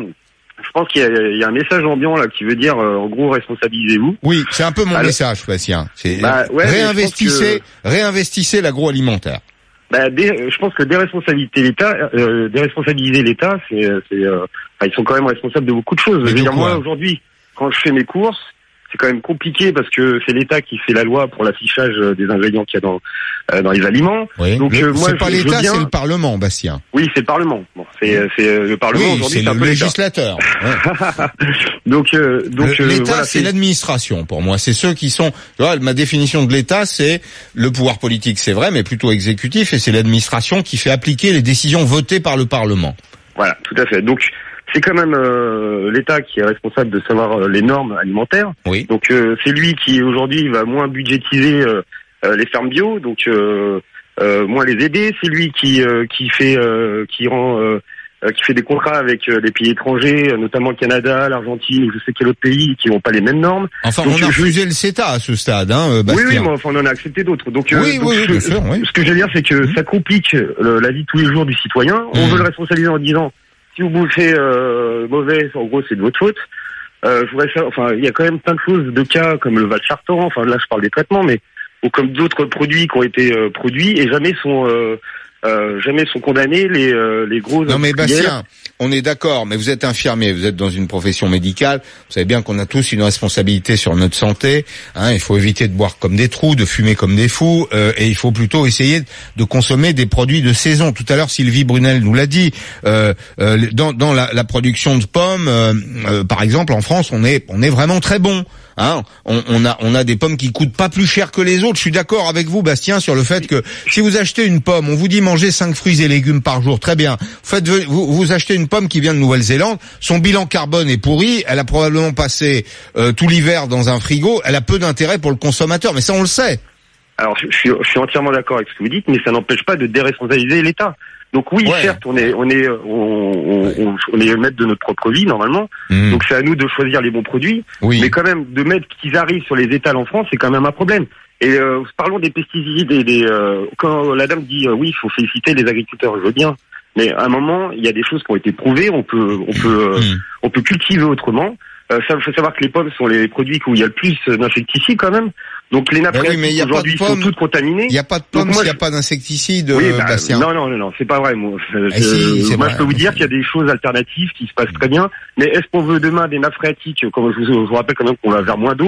Je pense qu'il y a, il y a un message ambiant là qui veut dire euh, en gros responsabilisez-vous. Oui, c'est un peu mon Alors, message, Bastien. C'est bah, ouais, réinvestissez, que... réinvestissez l'agroalimentaire. Bah, dé, je pense que déresponsabiliser l'État, euh, déresponsabiliser l'État, c'est, c'est, euh, enfin, ils sont quand même responsables de beaucoup de choses. Mais je veux dire, quoi moi aujourd'hui, quand je fais mes courses, c'est quand même compliqué parce que c'est l'État qui fait la loi pour l'affichage des ingrédients qu'il y a dans euh, dans les aliments. Oui. Donc Le, euh, moi, c'est pas je, l'État, je viens... c'est le Parlement, Bastien. Oui, c'est le Parlement. Bon, c'est c'est euh, le Parlement oui, aujourd'hui, c'est c'est un le peu législateur. l'État. donc euh, donc le, euh, l'État, voilà, c'est, c'est l'administration pour moi. C'est ceux qui sont. Tu vois, ma définition de l'État, c'est le pouvoir politique, c'est vrai, mais plutôt exécutif, et c'est l'administration qui fait appliquer les décisions votées par le Parlement. Voilà, tout à fait. Donc c'est quand même euh, l'État qui est responsable de savoir euh, les normes alimentaires. Oui. Donc euh, c'est lui qui aujourd'hui va moins budgétiser euh, euh, les fermes bio, donc euh, euh, moins les aider. C'est lui qui euh, qui fait euh, qui rend euh, euh, qui fait des contrats avec euh, des pays étrangers, euh, notamment le Canada, l'Argentine ou je sais quel autre pays qui n'ont pas les mêmes normes. Enfin, donc, on a je... refusé le CETA à ce stade, hein, euh, Bastien. Oui, oui, mais enfin, on en a accepté d'autres. Donc, oui, euh, oui, donc oui, ce, bien sûr, oui. ce que je veux dire, c'est que ça complique euh, la vie de tous les jours du citoyen. Mmh. On veut le responsabiliser en disant si vous bouffez euh, mauvais, en gros, c'est de votre faute. Euh, je voudrais savoir, enfin, il y a quand même plein de choses, de cas comme le Valsartan, enfin là, je parle des traitements, mais ou comme d'autres produits qui ont été euh, produits et jamais sont euh, euh, jamais sont condamnés les euh, les gros. Non mais Bastien, on est d'accord, mais vous êtes infirmier, vous êtes dans une profession médicale, vous savez bien qu'on a tous une responsabilité sur notre santé, hein, il faut éviter de boire comme des trous, de fumer comme des fous, euh, et il faut plutôt essayer de consommer des produits de saison. Tout à l'heure, Sylvie Brunel nous l'a dit, euh, euh, dans, dans la, la production de pommes, euh, euh, par exemple, en France, on est, on est vraiment très bon. Hein, on, on a on a des pommes qui coûtent pas plus cher que les autres. Je suis d'accord avec vous, Bastien, sur le fait que si vous achetez une pomme, on vous dit manger cinq fruits et légumes par jour, très bien. Faites vous vous achetez une pomme qui vient de Nouvelle-Zélande, son bilan carbone est pourri, elle a probablement passé euh, tout l'hiver dans un frigo, elle a peu d'intérêt pour le consommateur, mais ça on le sait. Alors je, je, suis, je suis entièrement d'accord avec ce que vous dites, mais ça n'empêche pas de déresponsabiliser l'État. Donc oui, ouais. certes, on est, on est, on, on, on est maître de notre propre vie normalement. Mmh. Donc c'est à nous de choisir les bons produits. Oui. Mais quand même, de mettre qu'ils arrivent sur les étals en France, c'est quand même un problème. Et euh, parlons des pesticides et des. Euh, quand la dame dit euh, oui, il faut féliciter les agriculteurs, je veux bien. Mais à un moment, il y a des choses qui ont été prouvées. On peut, on peut, euh, mmh. on peut cultiver autrement. Euh, ça, faut savoir que les pommes sont les produits où il y a le plus d'insecticides quand même. Donc les nappes phréatiques oui, aujourd'hui sont toutes contaminées. Il n'y a pas de pommes s'il n'y a pas d'insecticides, oui, bah, Bastien. Non, non, non, non, c'est pas vrai. Moi, je, ah, si, moi vrai. je peux vous dire qu'il y a des choses alternatives qui se passent très bien. Mais est-ce qu'on veut demain des nappes phréatiques, comme je vous, je vous rappelle quand même qu'on va vers moins d'eau,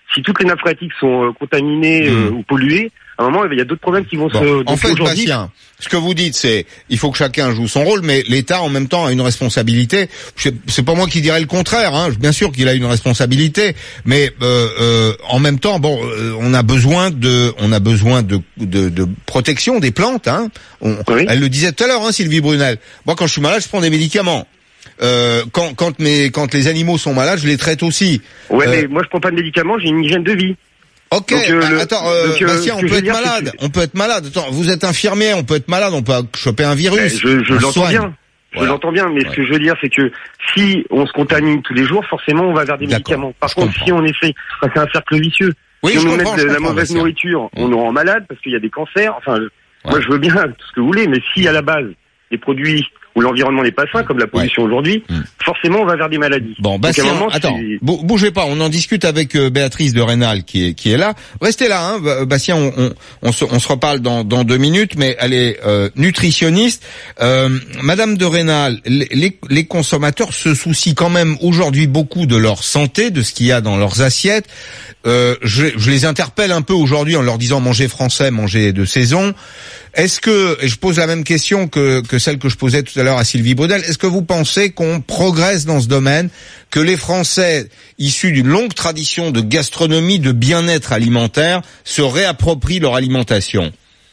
si toutes les nappes phréatiques sont euh, contaminées euh, ou polluées, à un moment, il y a d'autres problèmes qui vont bon, se... En fait, Bastien, ce que vous dites, c'est il faut que chacun joue son rôle, mais l'État, en même temps, a une responsabilité. C'est pas moi qui dirais le contraire. Hein. Bien sûr qu'il a une responsabilité, mais euh, euh, en même temps, bon, euh, on a besoin de, on a besoin de, de, de protection des plantes. Hein. On, oui. Elle le disait tout à l'heure, hein, Sylvie Brunel. Moi, quand je suis malade, je prends des médicaments. Euh, quand, quand, mes, quand les animaux sont malades, je les traite aussi. Ouais, euh, mais moi, je prends pas de médicaments. J'ai une hygiène de vie. Ok, donc, euh, bah, le, attends, euh, donc, euh, Bastien, on peut être malade, on peut être malade. Attends, vous êtes infirmier, on peut être malade, on peut choper un virus. Eh, je je l'entends soigne. bien, je voilà. l'entends bien, mais ouais. ce que je veux dire, c'est que si on se contamine tous les jours, forcément, on va vers des médicaments. Par je contre, comprends. si on est fait, enfin, c'est un cercle vicieux. Oui, si je on comprends, met de je la comprends, mauvaise Bastien. nourriture, on nous rend malade parce qu'il y a des cancers. Enfin, je, ouais. moi, je veux bien tout ce que vous voulez, mais si à la base, les produits où l'environnement n'est pas sain, comme la pollution ouais. aujourd'hui, mmh. forcément on va vers des maladies. Bon, Bastien, Donc, moment, attends, bou- bougez pas, on en discute avec euh, Béatrice de Rênal qui est qui est là. Restez là, hein, Bastien, on, on, on, se, on se reparle dans, dans deux minutes, mais elle est euh, nutritionniste. Euh, Madame de Rênal, les, les consommateurs se soucient quand même aujourd'hui beaucoup de leur santé, de ce qu'il y a dans leurs assiettes. Euh, je, je les interpelle un peu aujourd'hui en leur disant manger français, manger de saison. Est-ce que, et je pose la même question que, que celle que je posais tout à l'heure à Sylvie Baudel, est-ce que vous pensez qu'on progresse dans ce domaine, que les Français, issus d'une longue tradition de gastronomie, de bien-être alimentaire, se réapproprient leur alimentation?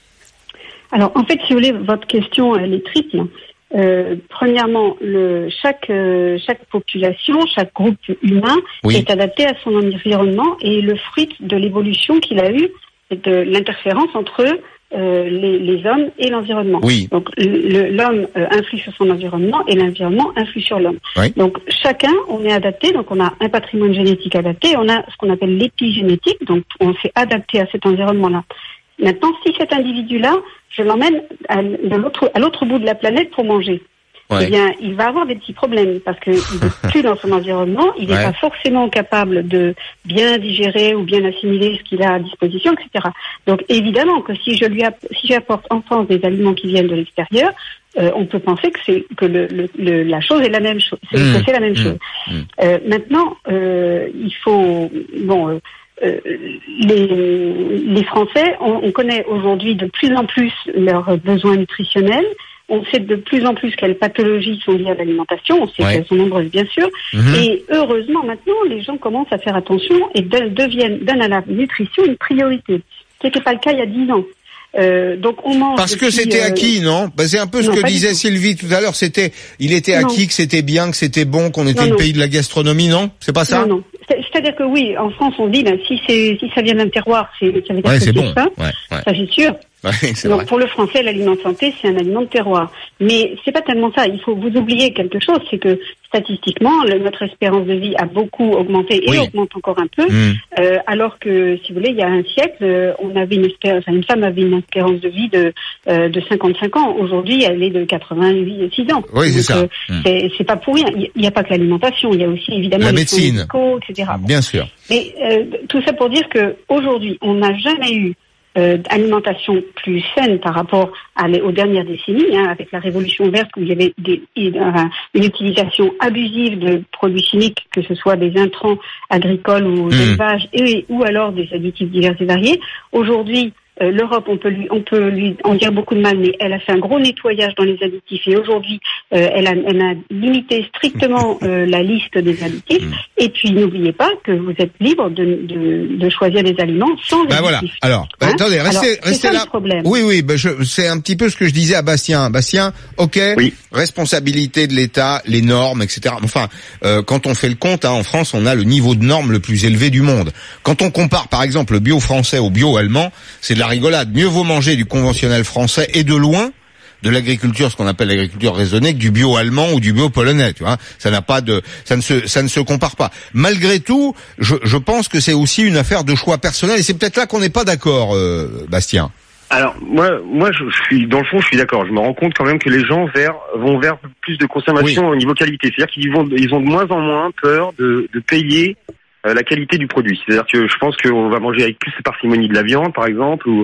Alors, en fait, si vous voulez, votre question, elle est triple. Euh, premièrement, le, chaque, euh, chaque population, chaque groupe humain oui. est adapté à son environnement et le fruit de l'évolution qu'il a eue et de l'interférence entre eux. Euh, les, les hommes et l'environnement. Oui. Donc le, l'homme euh, influe sur son environnement et l'environnement influe sur l'homme. Oui. Donc chacun, on est adapté, donc on a un patrimoine génétique adapté, on a ce qu'on appelle l'épigénétique, donc on s'est adapté à cet environnement-là. Maintenant, si cet individu-là, je l'emmène à, de l'autre, à l'autre bout de la planète pour manger, ouais. eh bien, il va avoir des petits problèmes parce qu'il n'est plus dans son environnement, il n'est ouais. pas forcément capable de bien digérer ou bien assimiler ce qu'il a à disposition, et cetera. Donc, évidemment que si je lui app- si j'apporte en France des aliments qui viennent de l'extérieur, euh, on peut penser que c'est que le, le, le, la chose est la même chose, c'est, mmh. que c'est la même mmh. chose. Mmh. Euh, maintenant, euh, il faut bon. Euh, Euh, les, les Français, on, on connaît aujourd'hui de plus en plus leurs besoins nutritionnels. On sait de plus en plus quelles pathologies sont liées à l'alimentation. On sait ouais. qu'elles sont nombreuses, bien sûr. Mmh. Et heureusement, maintenant, les gens commencent à faire attention et de, deviennent, donnent à la nutrition une priorité. Ce n'était pas le cas il y a dix ans. Euh, donc on mange parce que c'était euh... acquis, non? Bah, c'est un peu ce non, que disait Sylvie tout à l'heure. C'était, il était non. acquis que c'était bien, que c'était bon, qu'on était non, le non. pays de la gastronomie, non? C'est pas ça? Non, non. C'est-à-dire que oui, en France, on dit, ben, si c'est, si ça vient d'un terroir, c'est, ça veut dire ouais, que c'est, c'est bon. ça. Ouais, ouais. Ça, c'est sûr. Ouais, c'est Donc vrai. pour le Français, l'aliment de santé, c'est un aliment de terroir. Mais c'est pas tellement ça. Il faut vous oublier quelque chose, c'est que statistiquement, le, notre espérance de vie a beaucoup augmenté et oui. augmente encore un peu. Mmh. Euh, alors que, si vous voulez, il y a un siècle, euh, on avait une espérance, enfin, une femme avait une espérance de vie de euh, de cinquante-cinq ans. Aujourd'hui, elle est de quatre-vingt-six ans. Oui, c'est Donc, ça. Euh, mmh. c'est, c'est pas pour rien. Il n'y a pas que l'alimentation, il y a aussi évidemment la les médecine, médicaux, et cetera. Bien sûr. Mais euh, tout ça pour dire que aujourd'hui, on n'a jamais eu Euh, d'alimentation plus saine par rapport à les, aux dernières décennies, hein, avec la révolution verte où il y avait des, une, une utilisation abusive de produits chimiques, que ce soit des intrants agricoles ou mmh. d'élevage, et ou alors des additifs divers et variés. Aujourd'hui, Euh, l'Europe, on peut lui, on peut lui en dire beaucoup de mal, mais elle a fait un gros nettoyage dans les additifs et aujourd'hui, euh, elle, a, elle a limité strictement euh, la liste des additifs. Et puis, n'oubliez pas que vous êtes libre de, de, de choisir des aliments sans bah additifs. Voilà. Alors, bah, hein attendez, restez, Alors, restez c'est ça là. Le problème. Oui, oui, bah, je, c'est un petit peu ce que je disais à Bastien. Bastien, ok, oui. responsabilité de l'État, les normes, et cetera. Enfin, euh, quand on fait le compte, hein, en France, on a le niveau de normes le plus élevé du monde. Quand on compare, par exemple, le bio français au bio allemand, c'est de la rigolade. Mieux vaut manger du conventionnel français et de loin de l'agriculture, ce qu'on appelle l'agriculture raisonnée, que du bio allemand ou du bio polonais, tu vois. Ça n'a pas de, ça ne se, ça ne se compare pas. Malgré tout, je, je pense que c'est aussi une affaire de choix personnel et c'est peut-être là qu'on n'est pas d'accord, euh, Bastien. Alors moi, moi, je suis dans le fond, je suis d'accord. Je me rends compte quand même que les gens vers, vont vers plus de consommation oui. au niveau qualité. C'est-à-dire qu'ils vont, ils ont de moins en moins peur de, de payer euh, la qualité du produit. C'est-à-dire que je pense qu'on va manger avec plus de parcimonie de la viande, par exemple, ou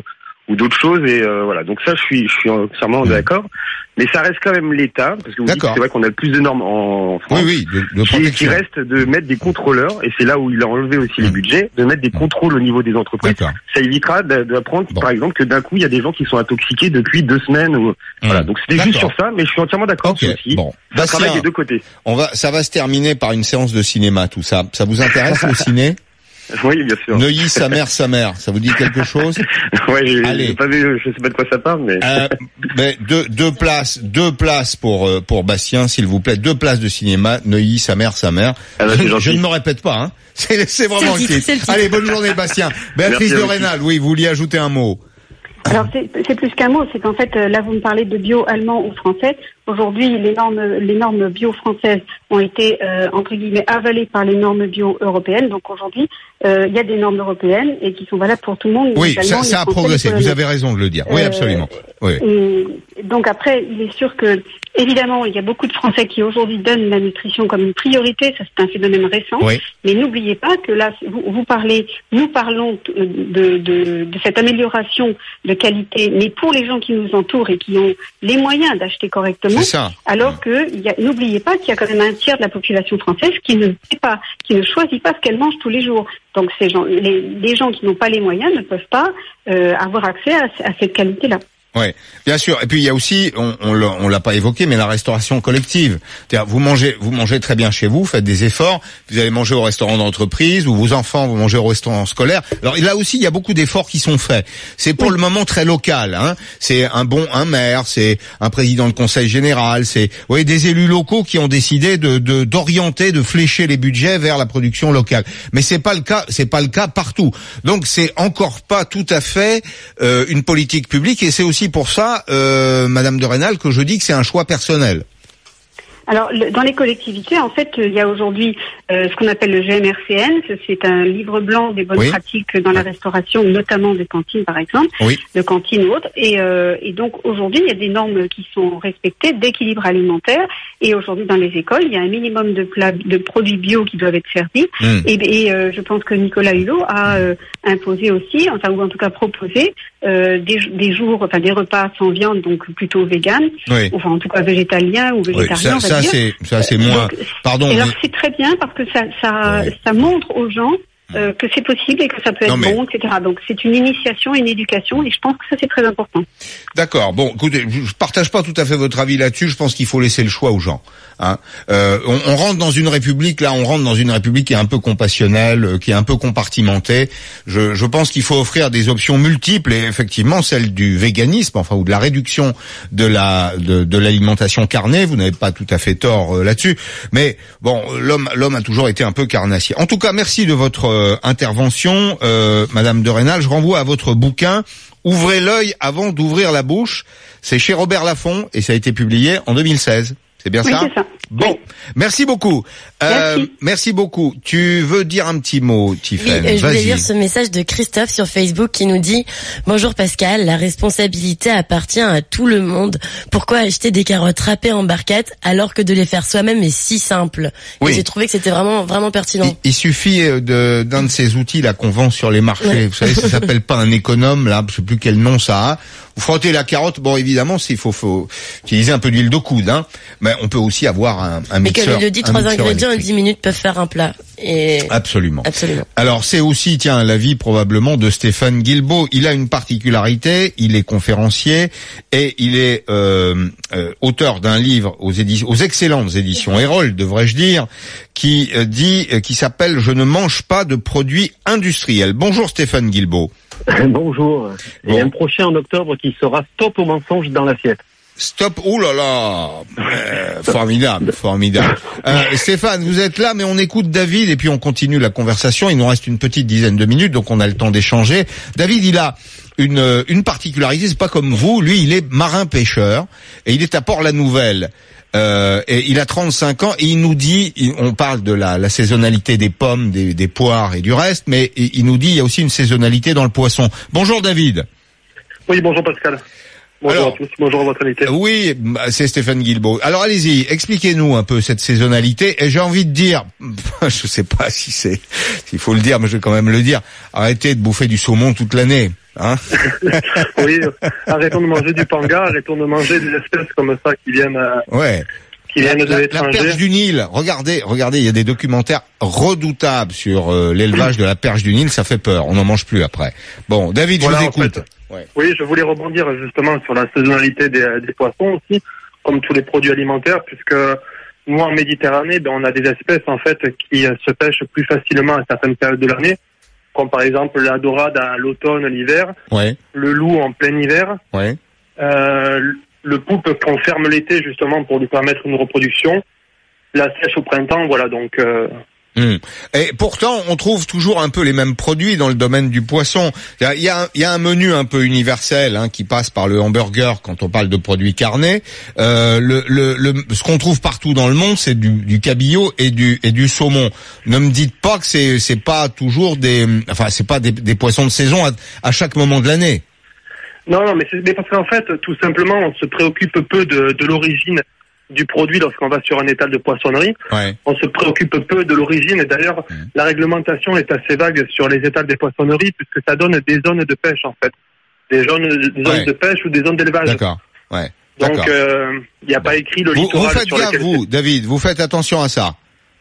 ou d'autres choses. Et euh, voilà. Donc ça, je suis, je suis entièrement mmh. d'accord. Mais ça reste quand même l'État, parce que vous dites que c'est vrai qu'on a le plus de normes en France. Oui, oui, de, de qui, qui reste de mettre des contrôleurs, et c'est là où il a enlevé aussi mmh. les budgets, de mettre des contrôles au niveau des entreprises. D'accord. Ça évitera d'apprendre, bon. par exemple, que d'un coup il y a des gens qui sont intoxiqués depuis deux semaines. Ou... Mmh. Voilà. Donc c'était juste sur ça, mais je suis entièrement d'accord okay. aussi. Bon. Ça travaille des deux côtés. On va, ça va se terminer par une séance de cinéma, tout ça. Ça vous intéresse le ciné? Oui, bien sûr. Neuilly, sa mère, sa mère. Ça vous dit quelque chose? Ouais, j'ai, j'ai pas vu, je sais pas de quoi ça parle, mais. Euh, mais deux, deux places, deux places pour pour Bastien, s'il vous plaît, deux places de cinéma. Neuilly, sa mère, sa mère. Ah bah, je, je ne me répète pas, hein. C'est, c'est vraiment c'est le titre. le titre. Allez, bonne journée, Bastien. Béatrice de Rênal, oui, vous vouliez ajouter un mot. Alors c'est, c'est plus qu'un mot, c'est qu'en fait là vous me parlez de bio allemand ou français. Aujourd'hui les normes les normes bio françaises ont été euh, entre guillemets avalées par les normes bio européennes. Donc aujourd'hui euh, il y a des normes européennes et qui sont valables pour tout le monde. Oui, ça, ça a progressé. Vous avez raison de le dire. Oui, absolument. Oui. Euh, donc après il est sûr que évidemment il y a beaucoup de Français qui aujourd'hui donnent la nutrition comme une priorité. Ça c'est un phénomène récent. Oui. Mais n'oubliez pas que là vous, vous parlez, nous parlons de, de, de cette amélioration de qualité, mais pour les gens qui nous entourent et qui ont les moyens d'acheter correctement, alors que il y a, n'oubliez pas qu'il y a quand même un tiers de la population française qui ne sait pas, qui ne choisit pas ce qu'elle mange tous les jours. Donc ces gens, les, les gens qui n'ont pas les moyens ne peuvent pas euh, avoir accès à, à cette qualité-là. Oui, bien sûr. Et puis il y a aussi, on, on, l'a, on l'a pas évoqué, mais la restauration collective. C'est-à-dire, vous mangez, vous mangez très bien chez vous, faites des efforts. Vous allez manger au restaurant d'entreprise, ou vos enfants vont manger au restaurant scolaire. Alors là aussi, il y a beaucoup d'efforts qui sont faits. C'est pour oui. le moment très local. Hein. C'est un bon, un maire, c'est un président de conseil général, c'est, vous voyez, des élus locaux qui ont décidé de, de d'orienter, de flécher les budgets vers la production locale. Mais c'est pas le cas, c'est pas le cas partout. Donc c'est encore pas tout à fait euh, une politique publique, et c'est aussi pour ça, euh, Madame de Rênal, que je dis que c'est un choix personnel. Alors, le, dans les collectivités, en fait, il y a aujourd'hui euh, ce qu'on appelle le G M R C N. C'est un livre blanc des bonnes oui. pratiques dans la restauration, notamment des cantines, par exemple, oui. de cantines ou autres. Et, euh, et donc, aujourd'hui, il y a des normes qui sont respectées d'équilibre alimentaire. Et aujourd'hui, dans les écoles, il y a un minimum de plats, de produits bio qui doivent être servis. Mm. Et, et euh, je pense que Nicolas Hulot a euh, imposé aussi, enfin, ou en tout cas proposé, euh, des, des jours, enfin, des repas sans viande, donc plutôt vegan, oui. enfin, en tout cas végétalien ou végétarien. Oui, ça, ça c'est, ça c'est moins. Donc, pardon. Et alors mais... c'est très bien parce que ça, ça, oui. ça montre aux gens euh, que c'est possible et que ça peut être non, mais... bon, et cetera. Donc c'est une initiation, une éducation, et je pense que ça c'est très important. D'accord. Bon, écoutez, je partage pas tout à fait votre avis là-dessus. Je pense qu'il faut laisser le choix aux gens. Hein. Euh, on, on rentre dans une république, là, on rentre dans une république qui est un peu compassionnelle, qui est un peu compartimentée. Je, je pense qu'il faut offrir des options multiples, et effectivement celle du véganisme, enfin, ou de la réduction de la de, de l'alimentation carnée. Vous n'avez pas tout à fait tort euh, là-dessus, mais bon, l'homme l'homme a toujours été un peu carnassier. En tout cas, merci de votre euh, intervention, euh, Madame de Rênal. Je renvoie à votre bouquin. Ouvrez l'œil avant d'ouvrir la bouche. C'est chez Robert Laffont et ça a été publié en deux mille seize. C'est bien oui, ça? C'est ça. Bon, oui. Merci beaucoup. Euh, merci. merci beaucoup. Tu veux dire un petit mot, Tiffaine? Oui, je voulais Vas-y. lire ce message de Christophe sur Facebook qui nous dit « Bonjour Pascal, la responsabilité appartient à tout le monde. Pourquoi acheter des carottes râpées en barquette alors que de les faire soi-même est si simple ?» Oui. Et j'ai trouvé que c'était vraiment vraiment pertinent. Il, il suffit de, d'un de ces outils là qu'on vend sur les marchés. Ouais. Vous savez, ça s'appelle pas un économe, là, je sais plus quel nom ça a. Vous frottez la carotte, bon évidemment, s'il faut, faut utiliser un peu d'huile de coude, hein. Mais on peut aussi avoir un, un mixeur. Mais comme il le dit, trois ingrédients en dix minutes peuvent faire un plat. Et... Absolument. Absolument. Alors c'est aussi, tiens, l'avis probablement de Stéphane Guilbeault. Il a une particularité, il est conférencier et il est euh, euh, auteur d'un livre aux éditions, aux excellentes éditions Hérold, devrais-je dire, qui euh, dit, euh, qui s'appelle « Je ne mange pas de produits industriels ». Bonjour Stéphane Guilbeault. Bonjour. Bon. Il y a un prochain en octobre qui sera Stop au mensonge dans l'assiette. Stop, oh là là, euh, formidable, formidable. Euh, Stéphane, vous êtes là, mais on écoute David et puis on continue la conversation. Il nous reste une petite dizaine de minutes, donc on a le temps d'échanger. David, il a une une particularité, c'est pas comme vous. Lui, il est marin-pêcheur et il est à Port-la-Nouvelle. Euh, et il a trente-cinq ans et il nous dit, on parle de la, la saisonnalité des pommes, des, des poires et du reste, mais il nous dit il y a aussi une saisonnalité dans le poisson. Bonjour David. Oui, bonjour Pascal. Bonjour Alors, à tous, bonjour à votre invité. Oui, c'est Stéphane Guilbeault. Alors allez-y, expliquez-nous un peu cette saisonnalité. Et j'ai envie de dire, je sais pas si c'est, s'il faut le dire, mais je vais quand même le dire, arrêtez de bouffer du saumon toute l'année. Hein. Oui, arrêtons de manger du panga, arrêtons de manger des espèces comme ça qui viennent, euh, ouais. qui viennent la, de la, l'étranger. La perche du Nil, regardez, regardez, il y a des documentaires redoutables sur euh, l'élevage de la perche du Nil, ça fait peur, on n'en mange plus après. Bon, David, Voilà, je vous écoute. En fait, ouais. Oui, je voulais rebondir justement sur la saisonnalité des, des poissons aussi, comme tous les produits alimentaires, puisque nous en Méditerranée, ben, on a des espèces en fait qui euh, se pêchent plus facilement à certaines périodes de l'année, comme par exemple la dorade à l'automne, l'hiver, ouais. le loup en plein hiver, ouais. euh, le poulpe qu'on ferme l'été justement pour lui permettre une reproduction, la sèche au printemps, voilà donc... Euh, Mmh. Et pourtant, on trouve toujours un peu les mêmes produits dans le domaine du poisson. Il y a, il y a, un, il y a un menu un peu universel hein, qui passe par le hamburger quand on parle de produits carnés. Euh, le, le, le, ce qu'on trouve partout dans le monde, c'est du, du cabillaud et du, et du saumon. Ne me dites pas que c'est, c'est pas toujours des, enfin, c'est pas des, des poissons de saison à, à chaque moment de l'année. Non, non, mais c'est mais parce qu'en fait, tout simplement, on se préoccupe peu de, de l'origine du produit lorsqu'on va sur un étal de poissonnerie. Ouais. On se préoccupe peu de l'origine et d'ailleurs mmh. la réglementation est assez vague sur les étals des poissonneries puisque ça donne des zones de pêche en fait, des zones, des zones ouais. de pêche ou des zones d'élevage. D'accord. Ouais. Donc il euh, n'y a pas écrit le vous, littoral. Vous faites sur gaffe, vous, David, vous faites attention à ça.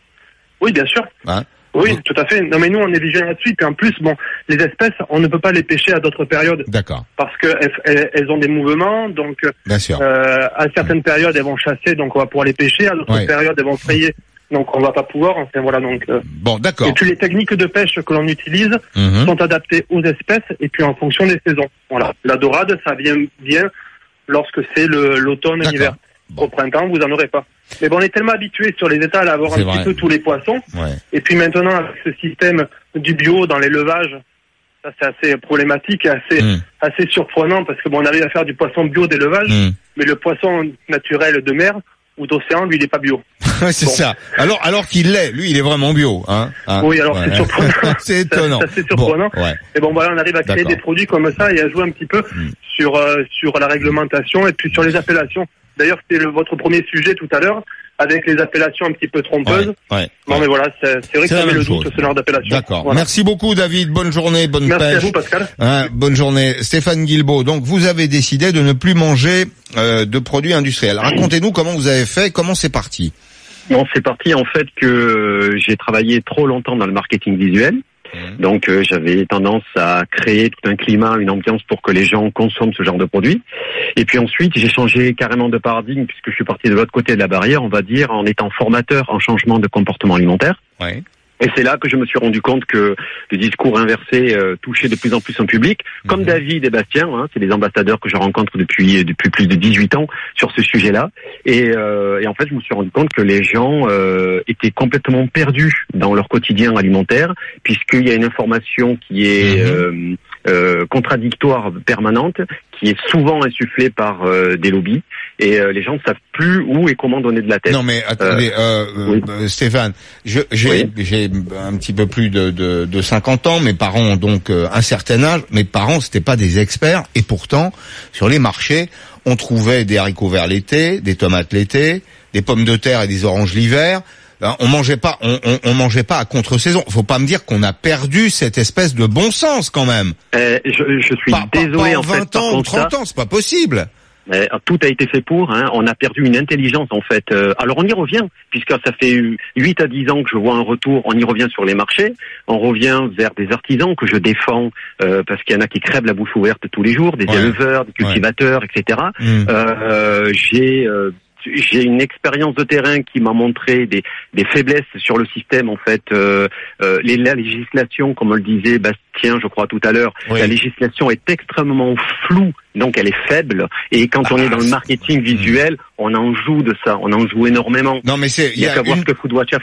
Oui, bien sûr. Hein Oui, tout à fait. Non, mais nous, on est vigilants là-dessus. Puis en plus, bon, les espèces, on ne peut pas les pêcher à d'autres périodes. D'accord. Parce que elles, elles ont des mouvements, donc Bien sûr. Euh, à certaines périodes, elles vont chasser, donc on va pouvoir les pêcher. À d'autres ouais. périodes, elles vont frayer, donc on va pas pouvoir. Enfin voilà, donc. Euh, bon, d'accord. Et puis les techniques de pêche que l'on utilise mmh. sont adaptées aux espèces et puis en fonction des saisons. Voilà. La dorade, ça vient bien lorsque c'est le l'automne, l'hiver. Bon. Au printemps, vous en aurez pas. Mais bon, on est tellement habitués sur les étals à avoir c'est un vrai. petit peu tous les poissons. Ouais. Et puis maintenant, avec ce système du bio dans l'élevage, ça c'est assez problématique et assez, mmh. assez surprenant parce que bon, on arrive à faire du poisson bio d'élevage, mmh. mais le poisson naturel de mer ou d'océan, lui, il est pas bio. c'est bon. ça. Alors, alors qu'il l'est, lui, il est vraiment bio, hein. hein oui, alors ouais. c'est surprenant. c'est étonnant. C'est assez surprenant. Bon, ouais. Et bon, voilà, on arrive à créer D'accord. des produits comme ça et à jouer un petit peu mmh. sur euh, sur la réglementation et puis sur les appellations. D'ailleurs, c'était le, votre premier sujet tout à l'heure, avec les appellations un petit peu trompeuses. Ouais, ouais, non, ouais. mais voilà, c'est, c'est vrai que ça met le doute, ce genre d'appellation. D'accord. Voilà. Merci beaucoup, David. Bonne journée, bonne Merci pêche. Merci à vous, Pascal. Hein, bonne journée. Stéphane Guilbeault. Donc, vous avez décidé de ne plus manger euh, de produits industriels. Racontez-nous comment vous avez fait, comment c'est parti. Non, c'est parti en fait que j'ai travaillé trop longtemps dans le marketing visuel. Donc euh, j'avais tendance à créer tout un climat, une ambiance pour que les gens consomment ce genre de produits. Et puis ensuite, j'ai changé carrément de paradigme puisque je suis parti de l'autre côté de la barrière, on va dire, en étant formateur en changement de comportement alimentaire. Ouais. Et c'est là que je me suis rendu compte que le discours inversé euh, touchait de plus en plus un public, comme mmh. David et Bastien, hein, c'est des ambassadeurs que je rencontre depuis depuis plus de dix-huit ans sur ce sujet-là. Et, euh, et en fait, je me suis rendu compte que les gens euh, étaient complètement perdus dans leur quotidien alimentaire, puisqu'il y a une information qui est mmh. euh, euh, contradictoire permanente, qui est souvent insufflée par euh, des lobbies, et euh, les gens ne savent plus où et comment donner de la tête. Non mais attendez, euh, euh, oui. euh, Stéphane, je, j'ai, oui. j'ai un petit peu plus de, de, de cinquante ans, mes parents ont donc euh, un certain âge, mes parents c'était pas des experts, et pourtant, sur les marchés, on trouvait des haricots verts l'été, des tomates l'été, des pommes de terre et des oranges l'hiver. On mangeait pas, on, on, on mangeait pas à contre-saison. Faut pas me dire qu'on a perdu cette espèce de bon sens quand même. Euh, je, je suis pas, désolé pas, pas en, en fait. vingt ans ou trente ans, c'est pas possible. Euh, tout a été fait pour. Hein. On a perdu une intelligence en fait. Euh, alors on y revient, puisque ça fait huit à dix ans que je vois un retour. On y revient sur les marchés. On revient vers des artisans que je défends euh, parce qu'il y en a qui crèvent la bouche ouverte tous les jours, des ouais. éleveurs, des cultivateurs, ouais. et cetera. Mmh. Euh, j'ai euh, J'ai une expérience de terrain qui m'a montré des, des faiblesses sur le système en fait. Euh, euh, les, la législation, comme le disait Bastien, je crois tout à l'heure, oui. la législation est extrêmement floue, donc elle est faible. Et quand ah, on est dans le marketing visuel, on en joue de ça, on en joue énormément. Non mais c'est, il y a, y a qu'à une... voir ce que Foodwatch a fait.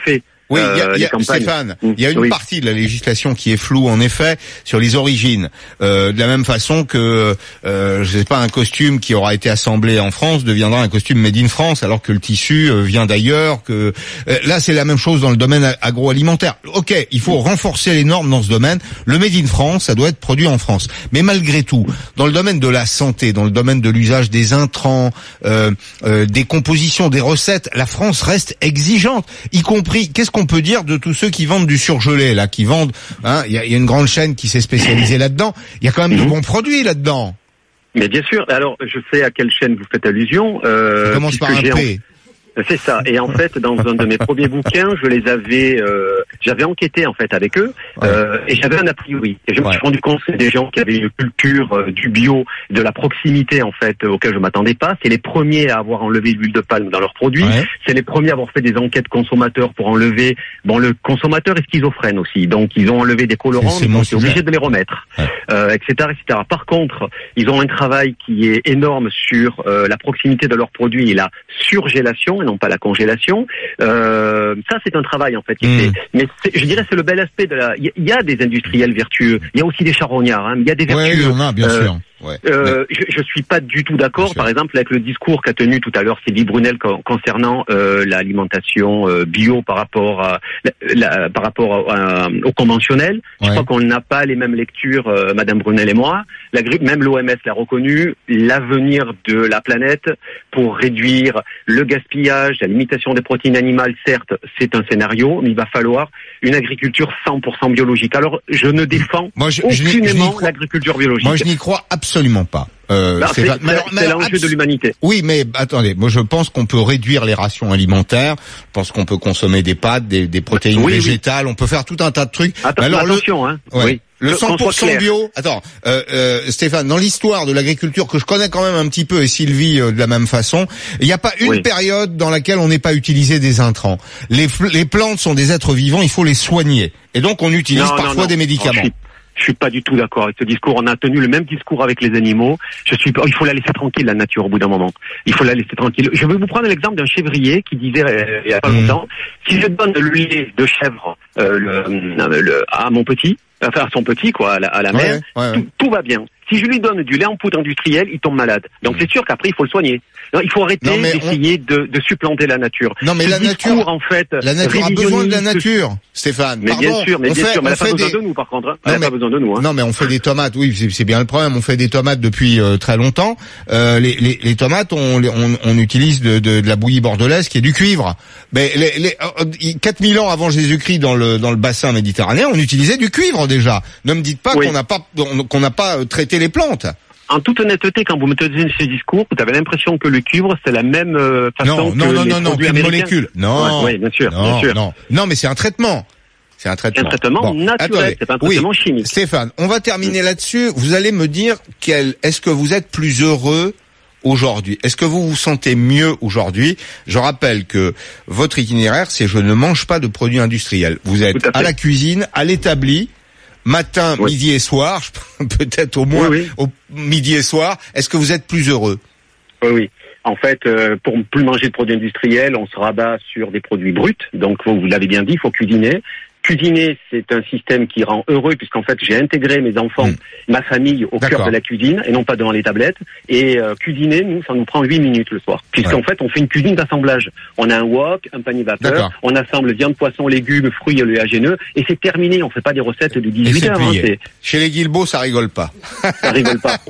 Oui, il y a, euh, il y les a, campagnes. Stéphane, il y a une oui. partie de la législation qui est floue, en effet, sur les origines. Euh, de la même façon que, euh, je sais pas, un costume qui aura été assemblé en France deviendra un costume made in France, alors que le tissu euh, vient d'ailleurs. Que euh, là, c'est la même chose dans le domaine agroalimentaire. Ok, il faut renforcer les normes dans ce domaine. Le made in France, ça doit être produit en France. Mais malgré tout, dans le domaine de la santé, dans le domaine de l'usage des intrants, euh, euh, des compositions, des recettes, la France reste exigeante, y compris. Qu'est-ce qu'on peut dire de tous ceux qui vendent du surgelé, là, qui vendent, hein, il y a, y a une grande chaîne qui s'est spécialisée là-dedans. Il y a quand même de bons produits là-dedans. Mais bien sûr. Alors, je sais à quelle chaîne vous faites allusion. Euh, Ça commence par un P. C'est ça. Et en fait, dans un de mes premiers bouquins, je les avais, euh, j'avais enquêté en fait avec eux, ouais. euh, et j'avais un a priori. Et je me ouais. suis rendu compte que c'est des gens qui avaient une culture euh, du bio, de la proximité en fait, euh, auquel je m'attendais pas. C'est les premiers à avoir enlevé l'huile de palme dans leurs produits. Ouais. C'est les premiers à avoir fait des enquêtes consommateurs pour enlever. Bon, le consommateur est schizophrène aussi, donc ils ont enlevé des colorants, mais ils sont obligés de les remettre, ouais. euh, et cetera, et cetera. Par contre, ils ont un travail qui est énorme sur euh, la proximité de leurs produits et la surgélation. Non pas la congélation. Euh, ça, c'est un travail en fait. Qui mmh. fait. Mais c'est, je dirais, c'est le bel aspect de la. Il y, y a des industriels vertueux. Il y a aussi des charognards. Hein. Il y a des vertueux. Oui, il y en a, bien euh, sûr. Ouais. Euh, je, je suis pas du tout d'accord, par exemple, avec le discours qu'a tenu tout à l'heure Sylvie Brunel con, concernant euh, l'alimentation euh, bio par rapport à, la, la, par rapport à, à, au conventionnel. Ouais. Je crois qu'on n'a pas les mêmes lectures, euh, Madame Brunel et moi. La, même l'O M S l'a reconnu. L'avenir de la planète pour réduire le gaspillage, la limitation des protéines animales, certes, c'est un scénario, mais il va falloir une agriculture cent pour cent biologique. Alors, je ne défends moi, je, aucunement je l'agriculture biologique. Moi, je n'y crois absolument pas. Euh, bah, c'est, c'est, c'est, c'est l'enjeu abs- de l'humanité. Oui, mais attendez, moi je pense qu'on peut réduire les rations alimentaires. Je pense qu'on peut consommer des pâtes, des, des protéines oui, végétales. Oui. On peut faire tout un tas de trucs. Attends, alors, attention, le, hein. Ouais, oui. Le cent pour cent bio. Attends, euh, euh, Stéphane, dans l'histoire de l'agriculture que je connais quand même un petit peu, et Sylvie euh, de la même façon, il n'y a pas une oui. période dans laquelle on n'ait pas utilisé des intrants. Les, les plantes sont des êtres vivants, il faut les soigner, et donc on utilise non, parfois non, non. des médicaments. Oh, je suis pas du tout d'accord avec ce discours. On a tenu le même discours avec les animaux. Je suis pas, il faut la laisser tranquille, la nature, au bout d'un moment. Il faut la laisser tranquille. Je vais vous prendre l'exemple d'un chèvrier qui disait, euh, il y a pas longtemps, mmh. si je donne le lait de chèvre, euh, le, le, à mon petit, enfin à son petit, quoi, à la, à la ouais, mère, ouais, ouais. Tout, tout va bien. Si je lui donne du lait en poudre industrielle, il tombe malade. Donc mmh. c'est sûr qu'après, il faut le soigner. Non, il faut arrêter non, d'essayer on... de, de supplanter la nature. Non, mais Ce la discours, nature, en fait, la nature a besoin de la nature, Stéphane. Mais Pardon, bien sûr, mais bien fait, sûr, mais elle n'a pas besoin des... de nous, par contre. Hein. Elle n'a pas besoin de nous. Hein. Non, mais on fait des tomates. Oui, c'est, c'est bien le problème. On fait des tomates depuis euh, très longtemps. Euh, les, les, les tomates, on, on, on utilise de, de, de la bouillie bordelaise qui est du cuivre. Mais les, les, quatre mille ans avant Jésus-Christ, dans le, dans le bassin méditerranéen, on utilisait du cuivre déjà. Ne me dites pas oui. qu'on n'a pas, qu'on n'a pas traité les plantes. En toute honnêteté, quand vous me tenez ce discours, vous avez l'impression que le cuivre, c'est la même euh, façon non, non, que non, les non, non, produits non, américains. Molécule. Non, oui, ouais, bien sûr, non, bien sûr. Non, non, mais c'est un traitement. C'est un traitement. C'est un traitement bon, naturel, attendez. C'est pas un traitement oui. chimique. Stéphane, on va terminer mmh. là-dessus. Vous allez me dire quel, est-ce que vous êtes plus heureux aujourd'hui? Est-ce que vous vous sentez mieux aujourd'hui? Je rappelle que votre itinéraire, c'est je ne mange pas de produits industriels. Vous êtes à, à la cuisine, à l'établi, matin, oui. midi et soir, peut-être au moins oui, oui. au midi et soir. Est-ce que vous êtes plus heureux? Oui, oui. En fait, euh, pour ne plus manger de produits industriels, on se rabat sur des produits bruts. Donc, vous, vous l'avez bien dit, il faut cuisiner. Cuisiner, c'est un système qui rend heureux, puisqu'en fait, j'ai intégré mes enfants, mmh. ma famille au D'accord. cœur de la cuisine, et non pas devant les tablettes. Et euh, cuisiner, nous, ça nous prend huit minutes le soir. Puisqu'en ouais. fait, on fait une cuisine d'assemblage. On a un wok, un panier vapeur, D'accord. on assemble viande, poisson, légumes, fruits, oléagineux, et c'est terminé. On fait pas des recettes de dix-huit heures. Hein, c'est... Chez les Guilbeault, ça rigole pas. Ça rigole pas.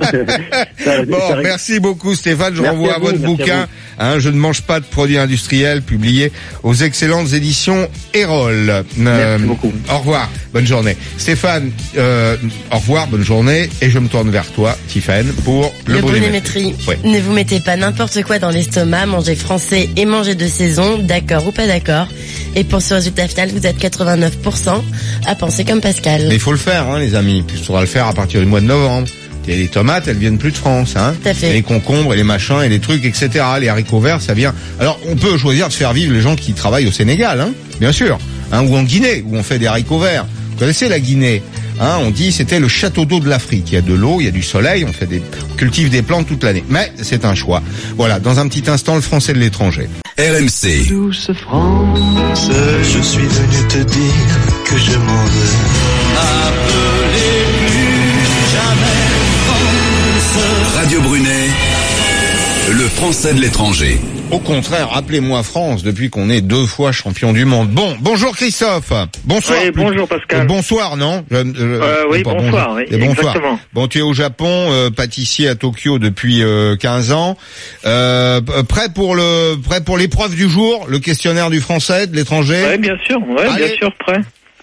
ça, bon, ça rigole. Merci beaucoup Stéphane. Je merci renvoie à, à votre bouquin, à hein, Je ne mange pas de produits industriels, publié aux excellentes éditions Erol. Merci beaucoup. Au revoir, bonne journée. Stéphane, euh, au revoir, bonne journée. Et je me tourne vers toi, Tiffaine, pour le, le brunémétrie. Ouais. Ne vous mettez pas n'importe quoi dans l'estomac, mangez français et mangez de saison, d'accord ou pas d'accord. Et pour ce résultat final, vous êtes quatre-vingt-neuf pour cent à penser comme Pascal. Mais il faut le faire, hein, les amis. Il faudra le faire à partir du mois de novembre. Et les tomates, elles viennent plus de France, hein. Tout à fait. Et les concombres et les machins et les trucs, et cetera. Les haricots verts, ça vient. Alors, on peut choisir de faire vivre les gens qui travaillent au Sénégal, hein, bien sûr, hein, ou en Guinée, où on fait des haricots verts. Vous connaissez la Guinée, hein, on dit c'était le château d'eau de l'Afrique. Il y a de l'eau, il y a du soleil, on fait des, on cultive des plantes toute l'année. Mais c'est un choix. Voilà. Dans un petit instant, le français de l'étranger. R M C. Douce France, je suis venu te dire que je m'en vais. Appelez plus jamais France. Radio Brunet, le français de l'étranger. Au contraire, appelez-moi France depuis qu'on est deux fois champion du monde. Bon, bonjour Christophe. Bonsoir. Oui, bonjour Pascal. Euh, bonsoir, non je, je, euh, Oui, bonsoir. bonsoir. Oui, bonsoir. exactement. Bon, tu es au Japon, euh, pâtissier à Tokyo depuis euh, quinze ans. Euh, prêt pour le, prêt pour l'épreuve du jour, le questionnaire du français de l'étranger. Oui, bien sûr. Oui, bien sûr, prêt.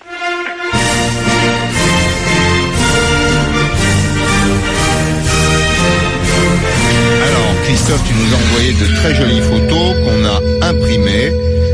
Christophe, tu nous as envoyé de très jolies photos qu'on a imprimées.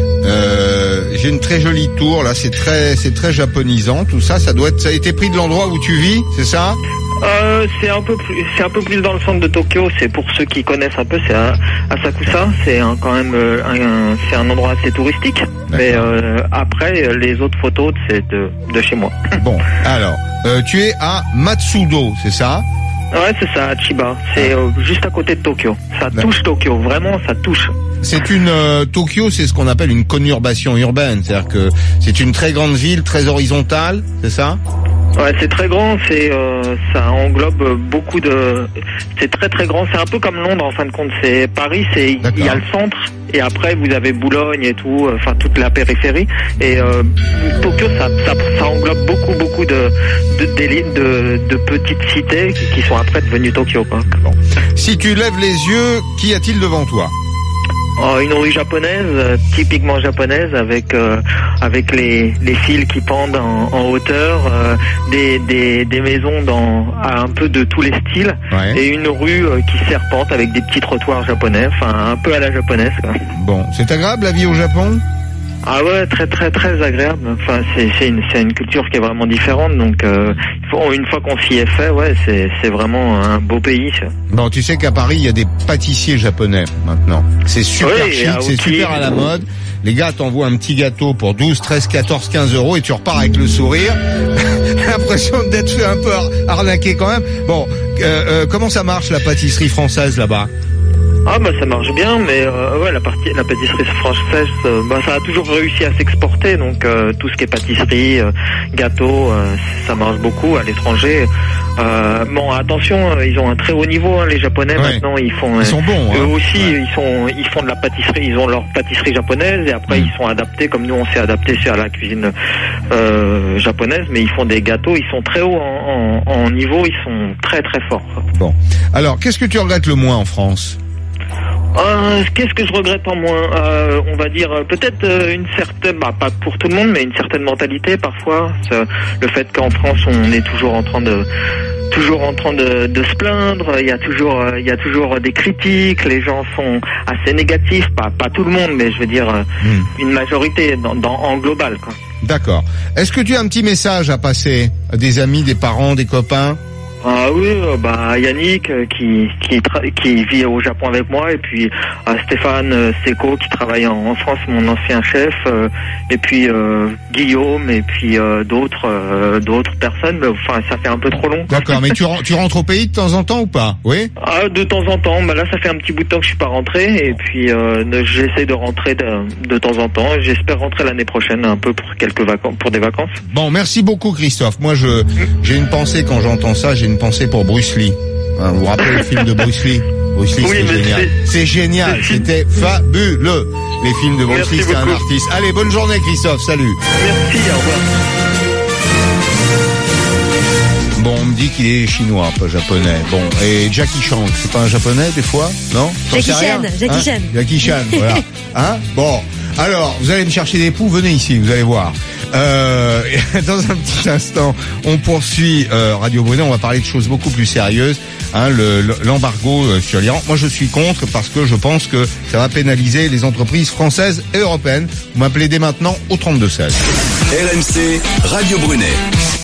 Euh, j'ai une très jolie tour là, c'est très, c'est très japonisant. Tout ça, ça doit être, ça a été pris de l'endroit où tu vis, c'est ça? Euh, c'est un peu plus, c'est un peu plus dans le centre de Tokyo. C'est pour ceux qui connaissent un peu, c'est à Asakusa. C'est un, quand même, un, c'est un endroit assez touristique. D'accord. Mais euh, après, les autres photos, c'est de, de chez moi. Bon, alors, euh, tu es à Matsudo, c'est ça? Ouais, c'est ça, à Chiba. C'est euh, juste à côté de Tokyo. Ça touche Tokyo, vraiment, ça touche. C'est une euh, Tokyo, c'est ce qu'on appelle une conurbation urbaine, c'est-à-dire que c'est une très grande ville, très horizontale, c'est ça? Ouais, c'est très grand, c'est euh, ça englobe beaucoup de, c'est très très grand, c'est un peu comme Londres en fin de compte. C'est Paris, c'est il y a le centre et après vous avez Boulogne et tout, enfin toute la périphérie. Et euh, Tokyo, ça, ça ça englobe beaucoup beaucoup de de de, de, de petites cités qui, qui sont après devenues Tokyo, quoi. Bon. Si tu lèves les yeux, qu'y a-t-il devant toi? Oh, une rue japonaise, euh, typiquement japonaise, avec euh, avec les les fils qui pendent en, en hauteur, euh, des des des maisons dans à un peu de tous les styles, ouais. Et une rue euh, qui serpente avec des petits trottoirs japonais, enfin un peu à la japonaise, quoi. Bon, c'est agréable la vie au Japon? Ah ouais, très très très agréable. Enfin, c'est c'est une c'est une culture qui est vraiment différente. Donc, euh, une fois qu'on s'y est fait, ouais, c'est c'est vraiment un beau pays. Ça. Bon, tu sais qu'à Paris, il y a des pâtissiers japonais maintenant. C'est super oui, chic, c'est super à la mode. Les gars t'envoient un petit gâteau pour douze, treize, quatorze, quinze euros et tu repars avec le sourire. L'impression d'être fait un peu arnaquer quand même. Bon, euh, euh, comment ça marche la pâtisserie française là-bas? Ah bah ça marche bien, mais euh, ouais la partie la pâtisserie française, euh, bah ça a toujours réussi à s'exporter, donc euh, tout ce qui est pâtisserie, euh, gâteau, euh, ça marche beaucoup à l'étranger. Euh, bon attention, ils ont un très haut niveau, hein, les Japonais ouais. Maintenant ils font. Ils sont bons. Eux hein. aussi ouais. ils sont ils font de la pâtisserie, ils ont leur pâtisserie japonaise et après mmh. ils sont adaptés comme nous on s'est adapté à la cuisine euh, japonaise, mais ils font des gâteaux, ils sont très hauts en, en, en niveau, ils sont très très forts. Bon, alors qu'est-ce que tu regrettes le moins en France? Euh, qu'est-ce que je regrette en moins euh, On va dire euh, peut-être euh, une certaine, bah, pas pour tout le monde, mais une certaine mentalité parfois. C'est, le fait qu'en France on est toujours en train de, toujours en train de, de se plaindre. Il y a toujours, euh, il y a toujours des critiques. Les gens sont assez négatifs, pas pas tout le monde, mais je veux dire euh, mmh. une majorité dans, dans en global, quoi. D'accord. Est-ce que tu as un petit message à passer à des amis, des parents, des copains? Ah oui, euh, bah Yannick euh, qui qui tra- qui vit au Japon avec moi et puis euh, Stéphane euh, Seco qui travaille en, en France, mon ancien chef, euh, et puis euh, Guillaume et puis euh, d'autres euh, d'autres personnes. Mais, enfin, ça fait un peu trop long. D'accord, mais tu tu rentres au pays de temps en temps ou pas? Oui. Ah, de temps en temps. Bah là, ça fait un petit bout de temps que je suis pas rentré et puis euh, j'essaie de rentrer de, de temps en temps. J'espère rentrer l'année prochaine un peu pour quelques vacances, pour des vacances. Bon, merci beaucoup Christophe. Moi, je j'ai une pensée quand j'entends ça. J'ai une pensée pour Bruce Lee. Hein, vous vous rappelez le film de Bruce Lee? Bruce Lee, oui, c'est génial. C'est, c'est génial. C'est C'était fabuleux. Les films de Bruce Merci Lee, c'est un artiste. Allez, bonne journée, Christophe. Salut. Merci, au revoir. Bon, on me dit qu'il est chinois, pas japonais. Bon, et Jackie Chan, c'est pas un japonais, des fois? Non? Jackie Chan, Jackie Chan. Hein Jackie Chan, voilà. Hein? Bon. Alors, vous allez me chercher des poux, venez ici, vous allez voir. Euh, dans un petit instant, on poursuit euh, Radio Brunet, on va parler de choses beaucoup plus sérieuses, hein, le, l'embargo euh, sur l'Iran. Moi, je suis contre parce que je pense que ça va pénaliser les entreprises françaises et européennes. Vous m'appelez dès maintenant au trente-deux seize. R M C, Radio Brunet.